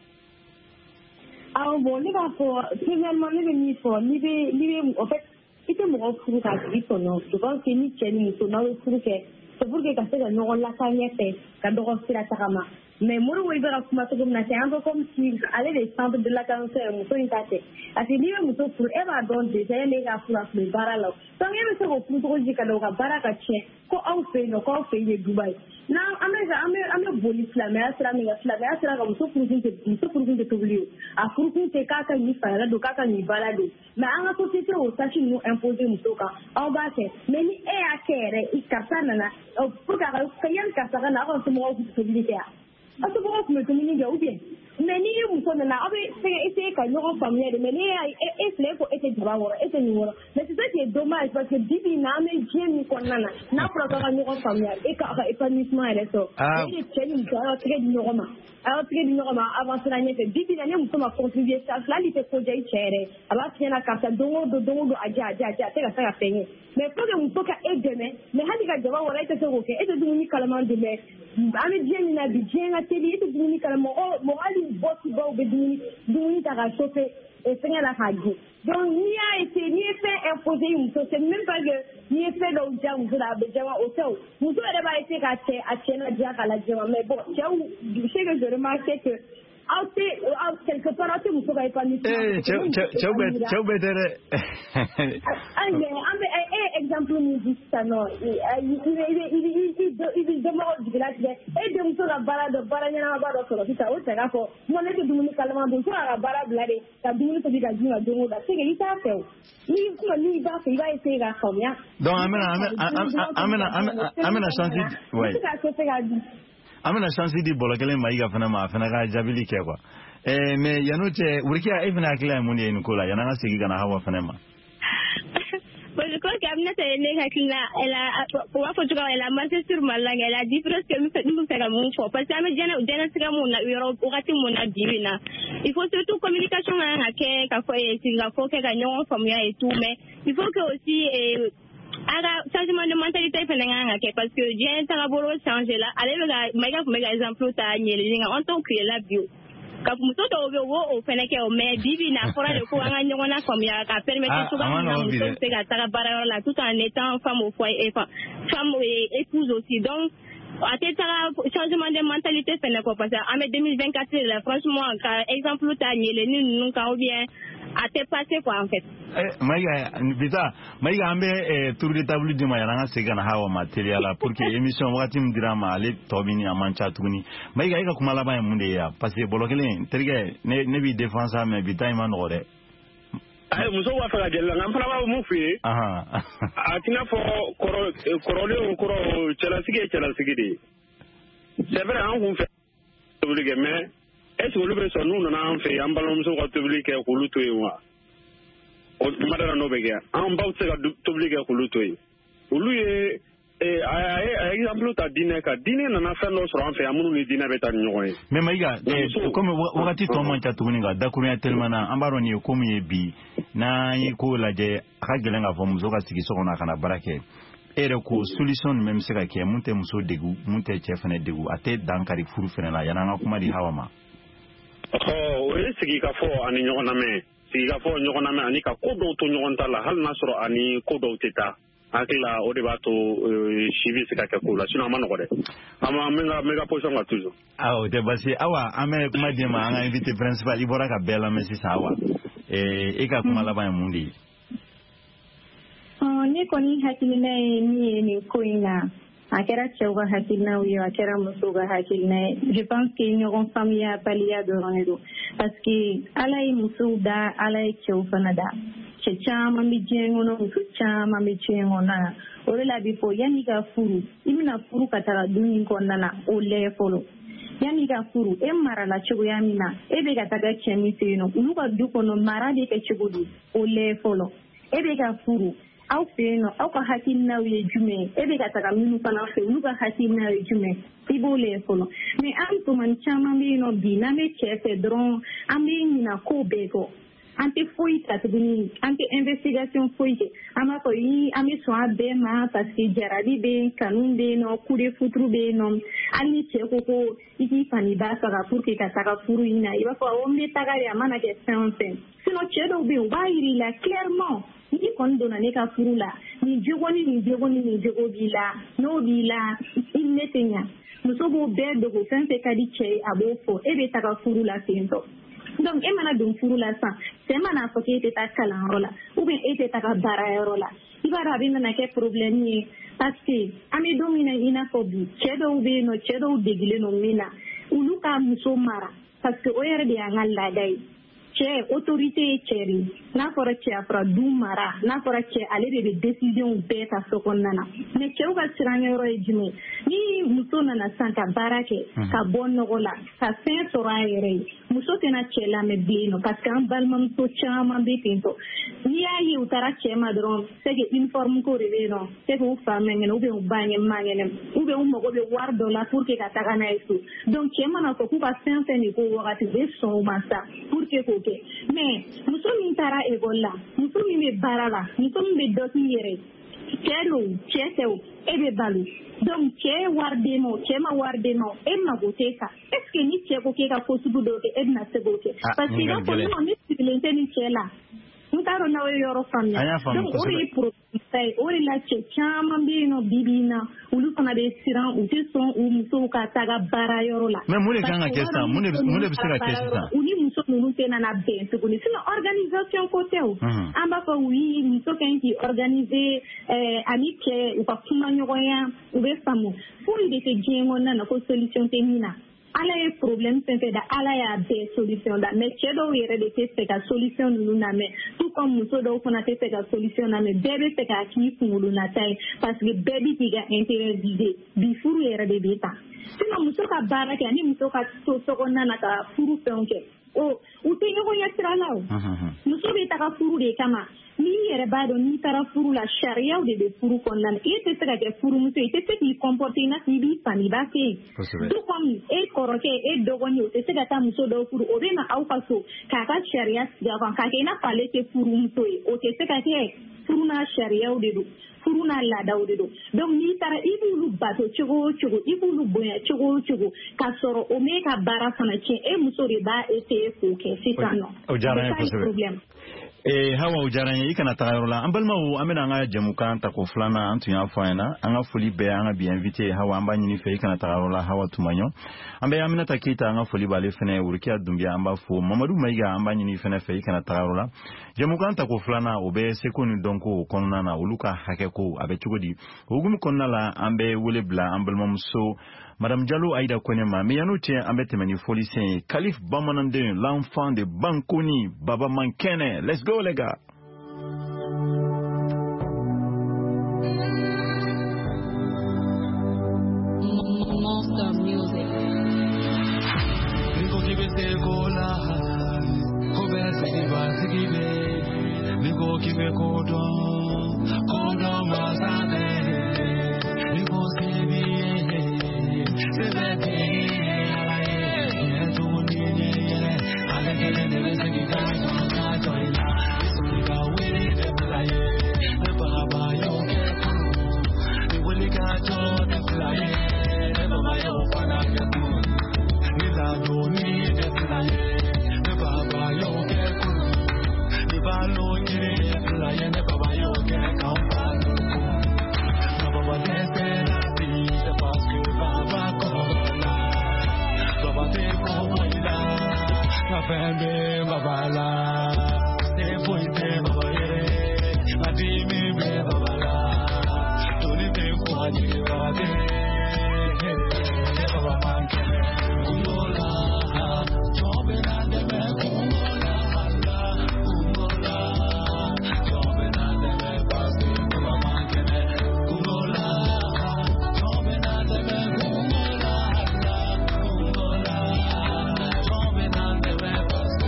Ah bon, ne b'a fɔ premièrement ne bɛ min fɔ n'i bɛ n'i bɛ en fait i tɛ mɔgɔ furu k'a sigi tɔɲɔ je pense que ni cɛ ni muso n'aw ye furu kɛ c'est pour que ka se ka ɲɔgɔn lataa ɲɛfɛ ka dɔgɔ sira tagama mais Modibo i bɛ ka kuma cogo min na c'est un peu comme si ale de centre de l'attention ye muso in ta tɛ parce que n'i bɛ muso furu e b'a dɔn déjà yanni e ka furu a tun bɛ baara la donc e bɛ se k'o furu cogo ji ka da o ka baara ka tiɲɛ ko aw fɛ yen nɔ ko aw fɛ yen ye Dubaï n'an an bɛ an bɛ an bɛ boli silamɛya sira min kan silamɛya sira kan muso furukun tɛ muso furukun tɛ tobili o a furukun tɛ k'a ka nin fayala don k'a ka nin bala don mais an ka société o tâche ninnu imposer muso kan aw b'a kɛ mais ni e y'a kɛ yɛrɛ i karisa nana pour que a ka yanni karisa ka na aw ka somɔgɔw tun tɛ tobili kɛ yan aw somɔgɔw tun bɛ dumuni kɛ ou bien mais n'i ye muso nana aw bɛ se ka essayer ka ɲɔgɔn faamuya de mais ne y'a ye e filɛ e ko e tɛ jaba wɔrɔ e tɛ nin wɔrɔ mais c'est ça qui est dommage parce que bi bi in na an bɛ diɲɛ min kɔnɔna na n'a fɔra k'aw ka ɲɔgɔn faamuya e ka ka épanouissement yɛrɛ sɔrɔ e de cɛ ni muso a y'aw tɛgɛ di ɲɔgɔn ma a y'aw tɛgɛ di ɲɔgɔn ma avancer la ɲɛfɛ bi bi in na ne muso ma contribuer sa fila hali tɛ ko diya i cɛ yɛrɛ a b'a f'i ɲɛna karisa don o don don o don a diya a diya a diya a tɛ ka se ka fɛn kɛ mais pour que muso ka e dɛmɛ mais hali ka jaba wɔrɔ e tɛ se k'o kɛ e tɛ dumuni kalama dun mais an bɛ diɲɛ min na bi diɲɛ ka teli e tɛ dumuni kalama mɔgɔ hali bɔsi baw bɛ dumuni dumuni ta ka chauffer fɛngɛ la k'a dun donc n'i y'a essayé n'i ye fɛn imposer i muso c'est même pas que n'i ye fɛn dɔw diya muso la a bɛ diya o tɛ o muso yɛrɛ b'a essayer k'a cɛ a cɛ ladiya k'a ladiya mais bon cɛw je sais que je remarque que aw tɛ aw quelque part aw tɛ muso ka épanouissement. Eh cɛw cɛw bɛ cɛw bɛ tɛ dɛ. An bɛ an bɛ e exemple min di sisan nɔ i bɛ i bɛ i bɛ i bɛ dɔnbagaw jigila tigɛ e denmuso ka baara dɔ baara ɲɛnamaba dɔ sɔrɔ sisan o tɛ k'a fɔ mo ne tɛ dumuni kalama dun fo a ka baara bila de ka dumuni tobi ka dun ka don o la c'est que i t'a fɛ o ni kuma ni b'a fɛ i b'a essayer k'a faamuya. Donc an bɛna an bɛna an bɛna chance ouais. An bɛna chance di bɔlɔ kelen ma i ka fana ma a fana ka jaabili kɛ quoi. Eh mais yan'o cɛ Wurikiya e fana hakili ye mun de ye nin ko la yan'an ka segin ka na Hawa fana ma. Bon, je crois qu'Aminata est négative là. Elle a, pour moi, faut que elle a marché sur ma langue. Elle a dit presque que nous faisons faire mon choix. Parce que Amé Diana, Diana sera mon Europe, au raté mon adivina. Il faut surtout communication à hacker, qu'à quoi est Singapour, qu'à gagner famille et tout. Mais il faut que aussi, eh, ara changement de mentalité pendant hacker parce que Diana sera bolo changer là. Allez, le méga méga exemple, t'as nié, on t'en crée la bio. Ka muso dɔw bɛ wo o fɛnɛ kɛ o mais bibi na fɔra de ko an ka ɲɔgɔn na faamuya ka permettre cogoya min na muso bɛ se ka taga baarayɔrɔ la tout en étant femme au foyer femme et épouse aussi donc a tɛ taga changement de mentalité fɛnɛ kɔ parce que an bɛ deux mille vingt-quatre la franchement ka exemple ta ɲɛlɛnni ninnu kan ou bien a tɛ passer quoi en fait. Eh Maïga Bita Maïga an bɛ tour de table di ma y'an ka segin ka na Hawa ma teliya la pour que émission wagati min dira ma ale tɔ bɛ ni a man ca tuguni Maïga e ka kuma laban ye mun de ye yan parce que bɔlɔ kelen terikɛ ne ne b'i défense mais Bita i ma nɔgɔ dɛ. Ayi muso b'a fɛ ka gɛlɛya nka n fana b'a mun f'i ye. A t'i n'a fɔ kɔrɔ kɔrɔlen o kɔrɔ cɛlasigi ye cɛlasigi de ye. C'est vrai an kun fɛ tobili kɛ mais est-ce que olu bɛ sɔn n'u nana an fɛ yen an balimamuso ka tobili kɛ k'olu to yen wa? O kuma dara n'o bɛ kɛ an baw tɛ se ka tobili kɛ k'olu to yen. Olu ye a ye exemple ta diinɛ kan diinɛ nana fɛn dɔ sɔrɔ an fɛ yan minnu ni diinɛ bɛ taa ni ɲɔgɔn ye. Mais Maïga comme wagati tɔ man ca tuguni ka dakurunya tellement na an b'a dɔn nin ye ko min ye bi n'an ye ko lajɛ a ka gɛlɛn k'a fɔ muso ka sigi so kɔnɔ a kana baara kɛ. E yɛrɛ ko solution jumɛn bɛ se ka kɛ mun tɛ muso degun mun tɛ cɛ fana degun a tɛ dankari furu fana la yan'an ka kuma di Hawa ma. Ɔ o ye sigi ka fɔ ani ɲɔgɔn lamɛn sigi ka fɔ ɲɔgɔn lamɛn ani ka ko dɔw to ɲɔgɔn ta la hali n'a sɔrɔ ani ko dɔw tɛ taa hakili la o de b'a to si bɛ se ka kɛ ko la sinon a ma nɔgɔ dɛ an bɛ n ka n bɛ ka position kan toujours. Awɔ o tɛ basi Awa an bɛ kuma di ma an ka invité principal i bɔra ka bɛɛ lamɛn sisan Awa e ka kuma laban ye mun de ye. Ne kɔni hakilina ye min ye nin ko in na a kɛra cɛw ka hakilinaw ye a kɛra musow ka hakilina ye je pense que ɲɔgɔn faamuya baliya dɔrɔn de don parce que ala ye musow da ala ye cɛw fana da cɛ caman bɛ diɲɛ kɔnɔ muso caman bɛ diɲɛ kɔnɔ o de la bi fɔ yanni ka furu i bɛna furu ka taga du min kɔnɔna na o lajɛ fɔlɔ yanni ka furu e marala cogoya min na e bɛ ka taga cɛ min fɛ yen nɔ olu ka du kɔnɔ mara bɛ kɛ cogo di o lajɛ fɔlɔ e bɛ ka furu aw fɛ yen nɔ aw ka hakilinaw ye jumɛn e bɛ ka taga minnu fana fɛ olu ka hakilinaw ye jumɛn i b'o lajɛ fɔlɔ mais an musomanin caman bɛ yen nɔ bi n'an bɛ cɛ fɛ dɔrɔn an bɛ ɲina ko bɛɛ kɔ an tɛ foyi ta tuguni an tɛ investigation foyi kɛ an b'a fɔ yi an bɛ sɔn a bɛɛ ma parce que jarabi bɛ yen kanu bɛ yen nɔ coup de foudre bɛ yen nɔ hali ni cɛ ko ko i k'i fani ba faga pour que ka taga furu in na i b'a fɔ awɔ n bɛ taga de a mana kɛ fɛn o fɛn sinon cɛ dɔw bɛ yen u b'a jira i la clairement ni kɔni donna ne ka furu la nin jogo ni nin jogo ni nin jogo b'i la n'o b'i la i ne tɛ ɲa muso b'o bɛɛ dogo fɛn fɛn ka di cɛ ye a b'o fɔ e bɛ taga furu la ten tɔ donc e mana don furu la sisan cɛ mana fɔ k'e tɛ taa kalanyɔrɔ la ou bien e tɛ taga baarayɔrɔ la i b'a dɔn a bɛ nana kɛ problème ye parce que an bɛ don min na i n'a fɔ bi cɛ dɔw bɛ yen nɔ cɛ dɔw degilen don min na olu ka muso mara parce que o yɛrɛ de y'an ka laada ye cɛ autorité ye cɛ de n'a fɔra cɛ a fɔra du mara n'a fɔra cɛ ale de bɛ décision bɛɛ ta so kɔnɔna na mais cɛw ka siranyɔrɔ ye jumɛn ni muso nana sisan ka baara kɛ ka bɔ nɔgɔ la ka fɛn sɔrɔ a yɛrɛ ye muso tɛna cɛ lamɛn bilen nɔ parce que an balimamuso caman bɛ ten tɔ n'i y'a ye u taara cɛ ma dɔrɔn c'est que uniforme ko de bɛ yen nɔ c'est que u fa mɛngɛnɛ ou bien u ba ɲɛ mangɛnɛ ou bien u mago bɛ wari dɔ la pour que ka taga n'a ye so donc cɛ mana fɔ k'u ka fɛn fɛn de ko wagati u bɛ sɔn o ma sa pour que k'o kɛ mais muso min taara école la muso min bɛ baara la muso min bɛ dɔ k'i yɛrɛ cɛ don cɛ tɛ o e bɛ balo donc cɛ ye wari d'e ma o cɛ ma wari d'e ma o e mago tɛ sa est ce que ni cɛ ko k'e ka ko sugu dɔ kɛ e bɛna se k'o kɛ parce que i b'a fɔ non ne sigilen tɛ ni cɛ la Ntaro na yoro famya. Donc ori pro sai ori la che chama mbino bibina ulu fana be siran u te son u muso ka taga bara yoro la. Mais mune kanga kesa mune mune bisira kesa. Uni muso nunu tena na ben to kuni sino organisation côté ou. Amba fa oui muso kan ki organiser eh ami ke u pa kuma nyoya u be famu. Pour de te jengo na ko solution tenina. Ala ye problème c'est da ala ya des solutions da mais chedo yere de te ka solution nunu na me tout comme muso do fona te ka solution na me bébé te ka ki fungulu na tai parce que bébé tiga intérêt d'idée bi furu yere de beta sinon muso ka baraka ni muso ka to to konna na ka furu penke o ute nyogo ya tralao muso be ta ka furu de kama ni yere ba do ni tara furu la sharia de de furu konna e te ka ke furu muso e te te ki comporter na ni bi pani ba ke tout comme e koroke e dogoni o te te ka muso do furu o be ma au paso ka ka sharia ya kan ka ke na pale ke furu muso e o te te ka ke furu na sharia de do furu na la da de do donc ni tara ibu lu bato chogo chogo ibu lu boya chogo chogo ka soro o me ka bara fana che e muso de ba e te ko ke c'est ça non o jara e problème Eh hawa ujaranye ikana tagarola ambalma u amena nga jamukan ta ko flana antu ya faina anga foli be anga bi invité hawa amba nyini fe ikana tagarola hawa tumanyo ambe amina takita anga foli bale fene urkia dumbia amba fo Mamadou Maiga amba nyini fene fe ikana tagarola jamukan ta ko flana obe sekoni donko konona na uluka hakeko abe chugodi ugum konnala ambe wole bla ambalma muso Madame Diallo Aïda Kwenema, mais yano tient à mettre mani folicien, Khalif Bamanande, l'enfant de Bankoni, Baba Mankene. Let's go les gars. Monster music. Niko kibese kola, kobese kibase kibe, niko kibe kodo, kodo masane, niko sibi. Family, babala, they point them away. I didn't mean babala. Don't you think what you are there? Never mind, Umola, jumping on the back, Umola, Umola, jumping on the back, passing, never mind, Umola, jumping on the back, Umola, Umola, jumping on the back.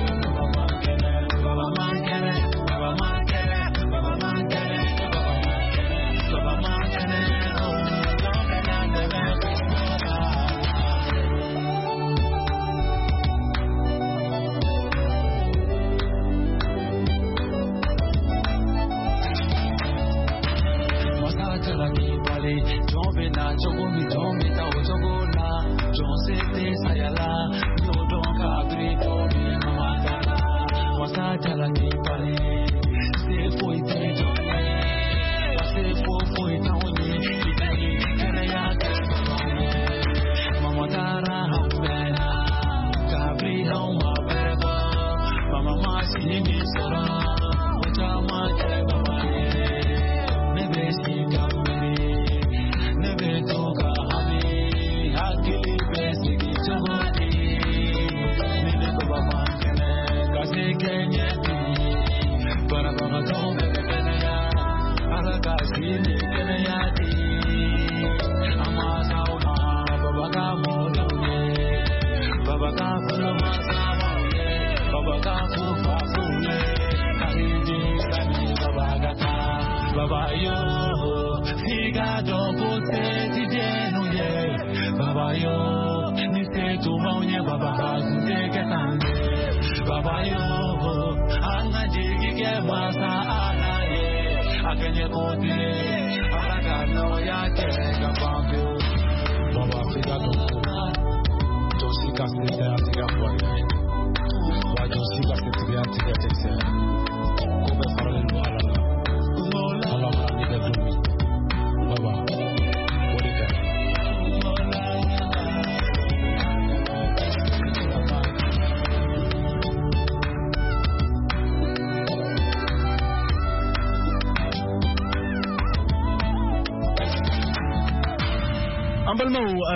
Baba yo, figa dogo te ti denu ye. Baba yo, ni se tu maunye baba hasu te ketande. Baba yo, anga jigi ke masa ana ye. Akenye kote, alaga no ya ke kapambe. Baba figa dogo, josi kasi te atiga kwa ye. Wa josi kasi te atiga te se.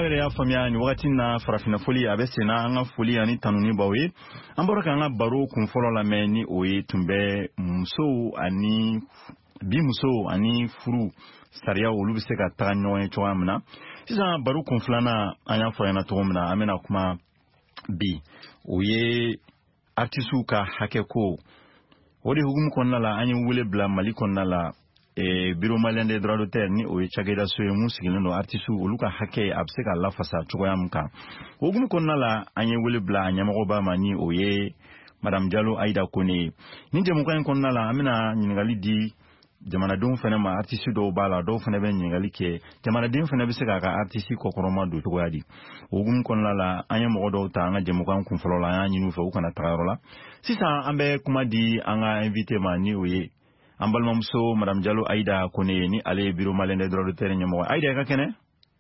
yɛrɛ y'a faamuya ni wagati na farafina foli a bɛ senna an ka foli ani tanuni baw ye an bɔra k'an ka baro kun fɔlɔ lamɛn ni o ye tun bɛ musow ani bi musow ani furu sariyaw olu bɛ se ka taga ɲɔgɔn ye cogoya min na sisan baro kun filanan an y'a fɔ ɲɛna cogo min na an bɛna kuma bi o ye artisiw ka hakɛ ko o de hukumu kɔnɔna la an ye wele bila Mali kɔnɔna la e bureau malien des droits d'auteur ni o ye cakɛda so ye mun sigilen don artisiw olu ka hakɛ a bɛ se ka lafasa cogoya min kan o hukumu kɔnɔna la an ye wele bila a ɲɛmɔgɔba ma ni o ye Madame Diallo Aïda Kone ni jɛmukan in kɔnɔna la an bɛna ɲininkali di jamanadenw fana ma artiste dɔw b'a la dɔw fana bɛ ɲininkali kɛ jamanaden fana bɛ se k'a ka artiste kɔkɔrɔma don cogoya di o hukumu kɔnɔna la an ye mɔgɔ dɔw ta an ka jɛmukan kun fɔlɔ la an y'a ɲini u fɛ u kana taga yɔrɔ la sisan an bɛ kuma di an ka invité ma ni o ye an balimamuso Madame Diallo Aïda Kone ni ale ye bureau malien des droits d'auteur ɲɛmɔgɔ Aïda i ka kɛnɛ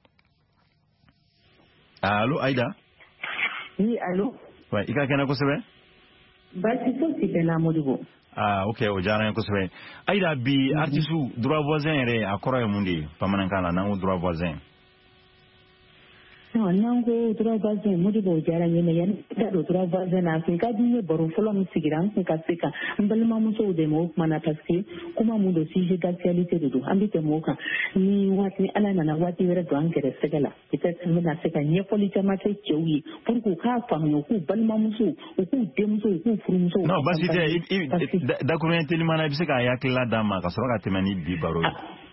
allo Aïda oui allo ouais i ka kɛnɛ kosɛbɛ baasi fosi tɛ na Modibo ah ok o diyara n ye kosɛbɛ Aïda bi artiste droit voisin yɛrɛ a kɔrɔ ye mun de ye bamanankan la n'an ko droit voisin n'an ko droit voisin Modibo o diyara n ye mais yanni ka don droit voisin na a kun ka di n ye baro fɔlɔ min sigira an kun ka se ka n balimamusow dɛmɛ o kuma na parce que kuma mun don sujet d'actualité de don an bɛ tɛmɛ o kan ni waati ala nana waati wɛrɛ don an gɛrɛsɛgɛ la peut-être n bɛna se ka ɲɛfɔli caman kɛ cɛw ye pour que u k'a faamuya u k'u balimamusow u k'u denmusow u k'u furumusow non basi tɛ dakuruɲɛ teliman na i bɛ se k'a hakilila d'a ma ka sɔrɔ ka tɛmɛ ni bi baro ye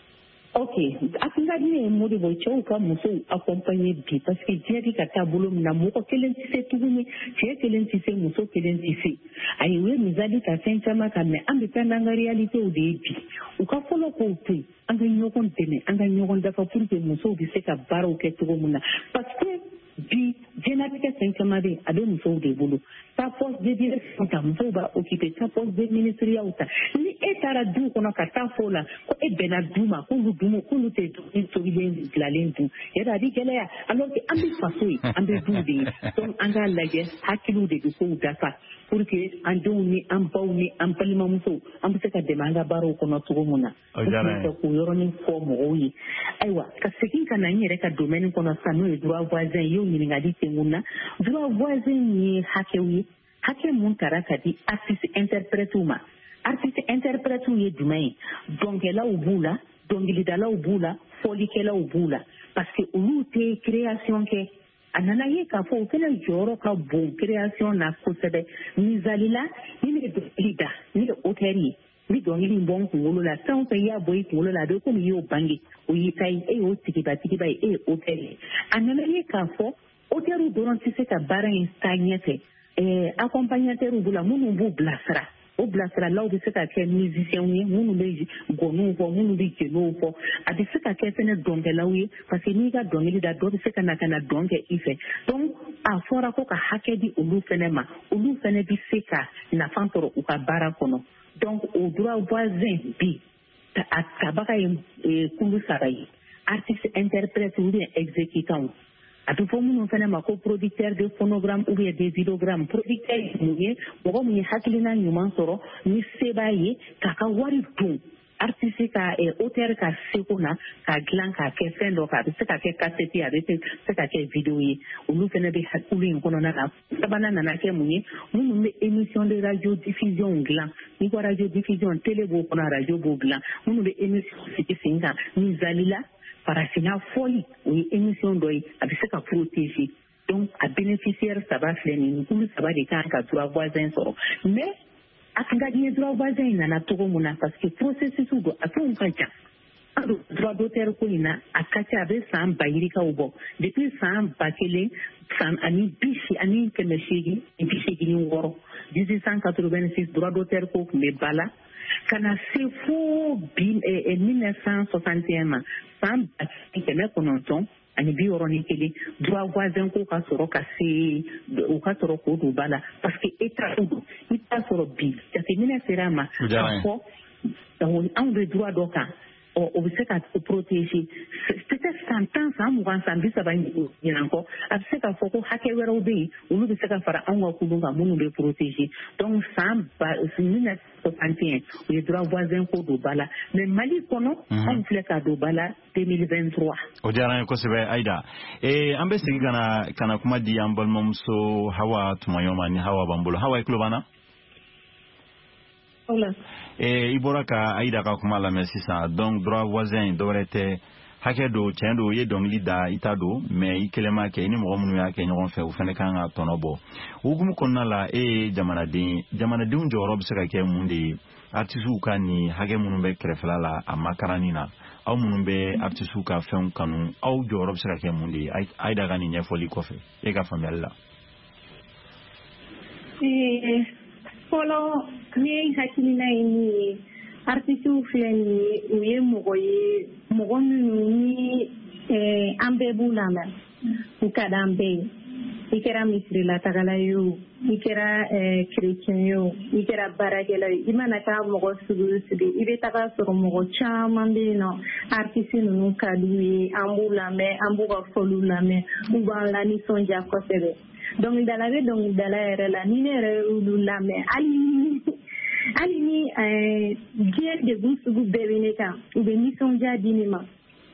ok a kun ka di ne ye Modibo cɛw ka musow accompagner bi parce que diɲɛ bɛ ka taa bolo min na mɔgɔ kelen tɛ se tuguni cɛ kelen tɛ se muso kelen tɛ se ayi u ye misali ta fɛn caman kan mais an bɛ taa n'an ka réalitéw de ye bi u ka fɔlɔ k'o to yen an ka ɲɔgɔn dɛmɛ an ka ɲɔgɔn dafa pour que musow bɛ se ka baaraw kɛ cogo min na parce que bi diɲɛlatigɛ fɛn caman bɛ yen a bɛ musow de bolo ta poste de direction ta musow b'a occuper ta poste de ministériyaw ta ni e taara du kɔnɔ ka taa fɔ o la ko e bɛnna du ma k'olu dun k'olu tɛ dumuni tobilen bilalen dun yɛrɛ a bɛ gɛlɛya alors que an bɛ faso ye an bɛ du de ye donc an k'a lajɛ hakiliw de bɛ kow dafa pour que an denw ni an baw ni an balimamusow an bɛ se ka dɛmɛ an ka baaraw kɔnɔ cogo min na o tun fɛ k'o yɔrɔnin fɔ mɔgɔw ye ayiwa ka segin ka na n yɛrɛ ka domaine kɔnɔ sisan n'o ye droit voisin ye o ɲininkali tɛ mun na droit voisin ye hakɛw ye hakɛ mun taara ka di artiste interprètew ma artiste interprètew ye jumɛn ye dɔnkɛlaw b'u la dɔnkilidalaw b'u la fɔlikɛlaw b'u la parce que olu tɛ création kɛ a nana ye k'a fɔ o fana jɔyɔrɔ ka bon création na kosɛbɛ misali la ni ne ye dɔnkili da ne ye auteur ye ni dɔnkili in bɔ n kunkolo la fɛn o fɛn i y'a bɔ i kunkolo la a bɛ komi i y'o bange o y'i ta ye e y'o tigiba tigiba ye e ye auteur ye a nana ye k'a fɔ auteurw dɔrɔn tɛ se ka baara in taa ɲɛfɛ ɛɛ accompagnateurs b'u la minnu b'u bilasira o bilasiralaw bɛ se ka kɛ musiciens ye minnu bɛ gɔniw fɔ minnu bɛ jeliw fɔ a bɛ se ka kɛ fɛnɛ dɔnkɛlaw ye parce que n'i ka dɔnkili da dɔ bɛ se ka na ka na dɔn kɛ i fɛ donc a fɔra ko ka hakɛ di olu fɛnɛ ma olu fɛnɛ bɛ se ka nafa sɔrɔ u ka baara kɔnɔ donc o droit voisin bi a tabaga ye kulu saba ye artiste interprète ou bien exécutant a bɛ fɔ minnu fana ma ko producteur de phonogramme ou bien de vidéogramme producteur ye mun ye mɔgɔ min ye hakilina ɲuman sɔrɔ ni se b'a ye k'a ka wari don artiste ka auteur ka seko na k'a dilan k'a kɛ fɛn dɔ kan a bɛ se ka kɛ cassette ye a bɛ se ka kɛ vidéo ye olu fana bɛ hakili in kɔnɔna na sabanan nana kɛ mun ye minnu bɛ émission de radio diffusion dilan n'i ko radio diffusion télé b'o kɔnɔ radio b'o dilan minnu bɛ émission sigi sen kan misali la farafina fɔli o ye émission dɔ ye a bɛ se ka protéger donc a bénéficiaire saba filɛ nin ye kulu saba de kan ka droit voisin sɔrɔ mais a tun ka di ye droit voisin in nana cogo mun na parce que processus don a fɛnw ka jan an don droit d'auteur ko in na a ka ca a bɛ san ba yirikaw bɔ depuis san ba kelen san ani bi ani kɛmɛ seegin bi seegin ni wɔɔrɔ dix-huit cent quatre-vingt-six droit d'auteur ko tun bɛ ba la ka na se fo bi mille neuf cent soixante et un ma san ba kɛmɛ kɔnɔntɔn ani bi wɔɔrɔ ni kelen droit voisin ko ka sɔrɔ ka se o ka sɔrɔ k'o don ba la parce que état ko don i t'a sɔrɔ bi jateminɛ sera a ma k'a fɔ anw bɛ droit dɔ kan o bɛ se ka protéger peut-être san tan san mugan san bi saba ɲinan kɔ a bɛ se ka fɔ ko hakɛ wɛrɛw bɛ yen olu bɛ se ka fara anw ka kulun kan minnu bɛ protéger donc san ba mille neuf cent soixante et un u ye droit voisin ko don ba la mais Mali kɔnɔ anw filɛ ka don ba la deux mille vingt-trois. O diyara n ye kosɛbɛ Aïda. Eh an bɛ segin ka na ka na kuma di an balimamuso Hawa Tumayoma ni Hawa b'an bolo. Hawa i tulo b'an na? Eh i bɔra ka Aïda ka kuma lamɛn sisan donc droit voisin dɔwɛrɛ tɛ hakɛ do tiɲɛ do ye dɔnkili da i ta do mais i kelen ma kɛ ni mɔgɔ minnu y'a kɛ ɲɔgɔn fɛ u fana kan ka tɔnɔ bɔ o hukumu kɔnɔna la e ye jamanaden jamanadenw jɔyɔrɔ bɛ se ka kɛ mun de ye artisiw ka nin hakɛ minnu bɛ kɛrɛfɛla la a makaranni na aw minnu bɛ artisiw ka fɛnw kanu aw jɔyɔrɔ bɛ se ka kɛ mun de ye Aïda ka nin ɲɛfɔli kɔfɛ e ka faamuyali la. fɔlɔ ne hakilina ye min ye artisiw filɛ nin ye u ye mɔgɔ ye mɔgɔ minnu ni an bɛɛ b'u lamɛn u ka d'an bɛɛ ye i kɛra misirilataagala ye o i kɛra kerecɛn ye o i kɛra baarakɛla ye i mana k'a mɔgɔ sugu o sugu i bɛ taga sɔrɔ mɔgɔ caman bɛ yen nɔ artisi ninnu ka d'u ye an b'u lamɛn an b'u ka fɔliw lamɛn u b'an lanisɔndiya kosɛbɛ dɔnkilidala bɛ dɔnkilidala yɛrɛ la ni ne yɛrɛ y'olu lamɛn hali ni hali ni diɲɛ degun sugu bɛɛ bɛ ne kan u bɛ nisɔndiya di ne ma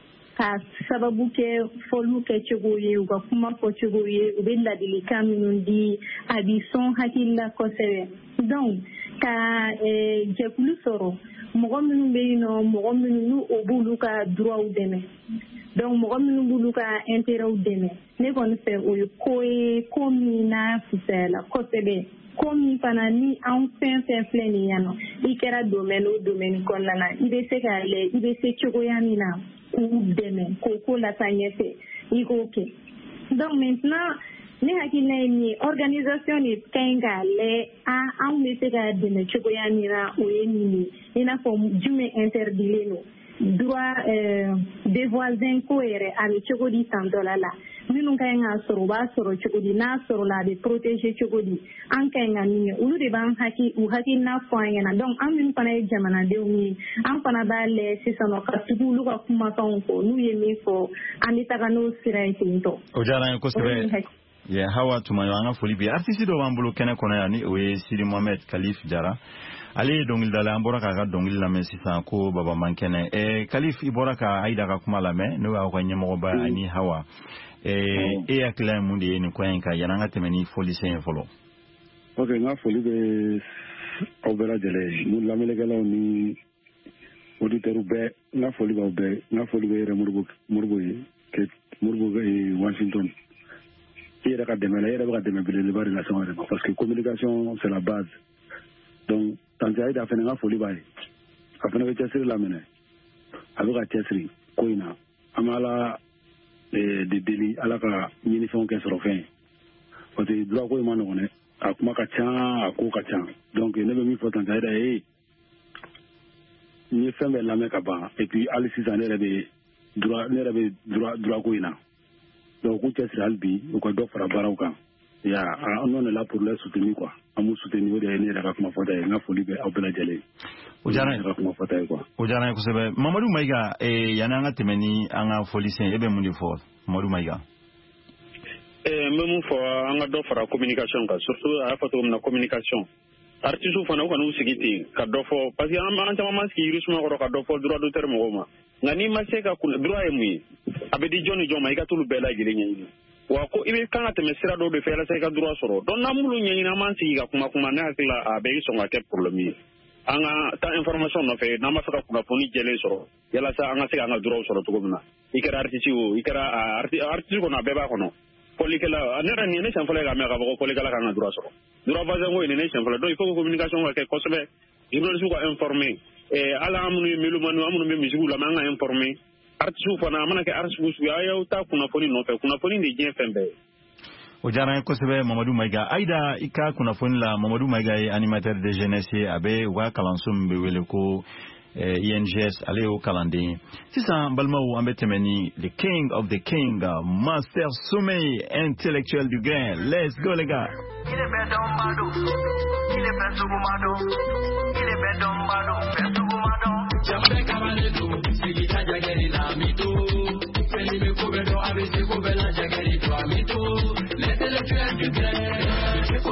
ka sababu kɛ fɔliw kɛcogo ye u ka kuma fɔcogo ye u bɛ ladilikan minnu di a bɛ sɔn hakili la kosɛbɛ donc ka jɛkulu sɔrɔ mɔgɔ minnu bɛ yen nɔ mɔgɔ minnu n'u o b'olu ka droitw dɛmɛ donc mɔgɔ minnu b'olu ka intérêtw dɛmɛ ne kɔni fɛ o ye ko ye ko min n'a fisayala kosɛbɛ ko min fana ni an fɛn fɛn filɛ nin yan nɔ i kɛra domaine o domaine kɔnɔna na i bɛ se k'a lajɛ i bɛ se cogoya min na k'u dɛmɛ k'o ko lata ɲɛfɛ i k'o kɛ donc maintenant ne hakilina ye min ye organisation de ka ɲi k'a lajɛ a anw bɛ se ka dɛmɛ cogoya min na o ye nin ye i n'a fɔ jumɛn interdilen don droit des voisins ko yɛrɛ a bɛ cogo di san dɔ la minnu ka ɲi k'a sɔrɔ u b'a sɔrɔ cogo di n'a sɔrɔ la a bɛ protéger cogo di an ka ɲi ka min kɛ olu de b'an haki u hakilina fɔ an ɲɛna donc an minnu fana ye jamanadenw ye an fana b'a lajɛ sisan nɔ ka tugu olu ka kumakanw fɔ n'u ye min fɔ an bɛ taga n'o sira ye ten tɔ. O diyara n ye kosɛbɛ. Yeah, Hawa Tumayoma an ka foli bi artiste dɔ b'an bolo kɛnɛ kɔnɔ yan ni o ye Sidi Mohamed Kalif Jara ale ye dɔnkilidala an bɔra k'a ka dɔnkili lamɛn sisan ko baba mankɛnɛ eh, Kalif i bɔra ka Aïda ka kuma lamɛn n'o y'aw ka ɲɛmɔgɔba ani Hawa eh, e hakilila ye mun de ye nin ko in kan yanni an ka tɛmɛ ni fɔlisen ye fɔlɔ. Ok, n ka foli bɛ aw bɛɛ lajɛlen ye mun lamɛnnikɛlaw ni auditeurs bɛɛ n ka foli b'aw bɛɛ n ka foli bɛ yɛrɛ Moribo ye Moribo bɛ Washington. I yɛrɛ ka dɛmɛ la i yɛrɛ bɛ ka dɛmɛ belebeleba de lase anw yɛrɛ ma parce que communication c'est la base donc Tante Aïda fana n ka foli b'a ye a fana bɛ cɛsiri laminɛ a bɛ ka cɛsiri ko in na an bɛ Ala de deli Ala ka ɲinifɛnw kɛ sɔrɔ fɛn ye parce que droit ko in ma nɔgɔn dɛ a kuma ka ca a ko ka ca donc ne bɛ min fɔ Tante Aïda ye n ye fɛn bɛɛ lamɛn ka ban et puis hali sisan ne yɛrɛ bɛ droit ne yɛrɛ bɛ droit droit ko in na donc k'u cɛsiri hali bi u ka dɔ fara baaraw kan ya on est là pour les soutenir quoi an b'u soutenir o de ye ne yɛrɛ ka kuma fɔta ye n ka foli bɛ aw bɛɛ lajɛlen o diyara n ye ka kuma fɔta ye quoi o diyara n ye kosɛbɛ Mamadu Mayiga yanni an ka tɛmɛ ni an ka fɔlisen e bɛ mun de fɔ Mamadu Mayiga. n bɛ mun fɔ an ka dɔ fara communication kan surtout a y'a fɔ cogo min na communication artistes fana u kana u sigi ten ka dɔ fɔ parce que an caman ma sigi yirisuma kɔrɔ ka dɔ fɔ droit d'auteur mɔgɔw ma nka n'i ma se ka droit ye mun ye a bɛ di jɔn ni jɔn ma i ka t'olu bɛɛ lajɛlen ɲɛɲini wa ko i bɛ kan ka tɛmɛ sira dɔw de fɛ walasa i ka droit sɔrɔ donc n'an m'olu ɲɛɲini an b'an sigi ka kuma kuma ne hakili la a bɛ sɔn ka kɛ problème ye an ka taa information nɔfɛ n'an b'a fɛ ka kunnafoni jɛlen sɔrɔ yalasa an ka se k'an ka droit sɔrɔ cogo min na i kɛra artiste o i kɛra artiste kɔnɔ a bɛɛ b'a kɔnɔ fɔlikɛla ne yɛrɛ nin ye ne siɲɛ fɔlɔ ye k'a mɛn k'a fɔ ko fɔlikɛla kan ka droit sɔrɔ droit voisin ko ye nin ne siɲɛ fɔlɔ donc il faut que communication ka kɛ kosɛbɛ journalistes ka informer ala an minnu ye melomani an minnu bɛ musique lamɛn an ka informer artistes fana a mana kɛ artiste sugu a y'aw ta kunnafoni nɔfɛ kunnafoni de diɲɛ fɛn bɛɛ ye. O diyara n ye kosɛbɛ Mamadu Mayiga. Aïda i ka kunnafoni la Mamadu Mayiga ye animateur de jeunesse ye a bɛ u ka kalanso min bɛ wele ko I N G S ale y'o kalanden sisan balimaw an bɛ tɛmɛ ni the king of the king master sommeil intellectuel du gain let's go les gars. Il est bête d'Ombado, il est bête d'Ombado, il est bête d'Ombado, bête d'Ombado. Jambe Cavallo, Sigita Jageri Lamito,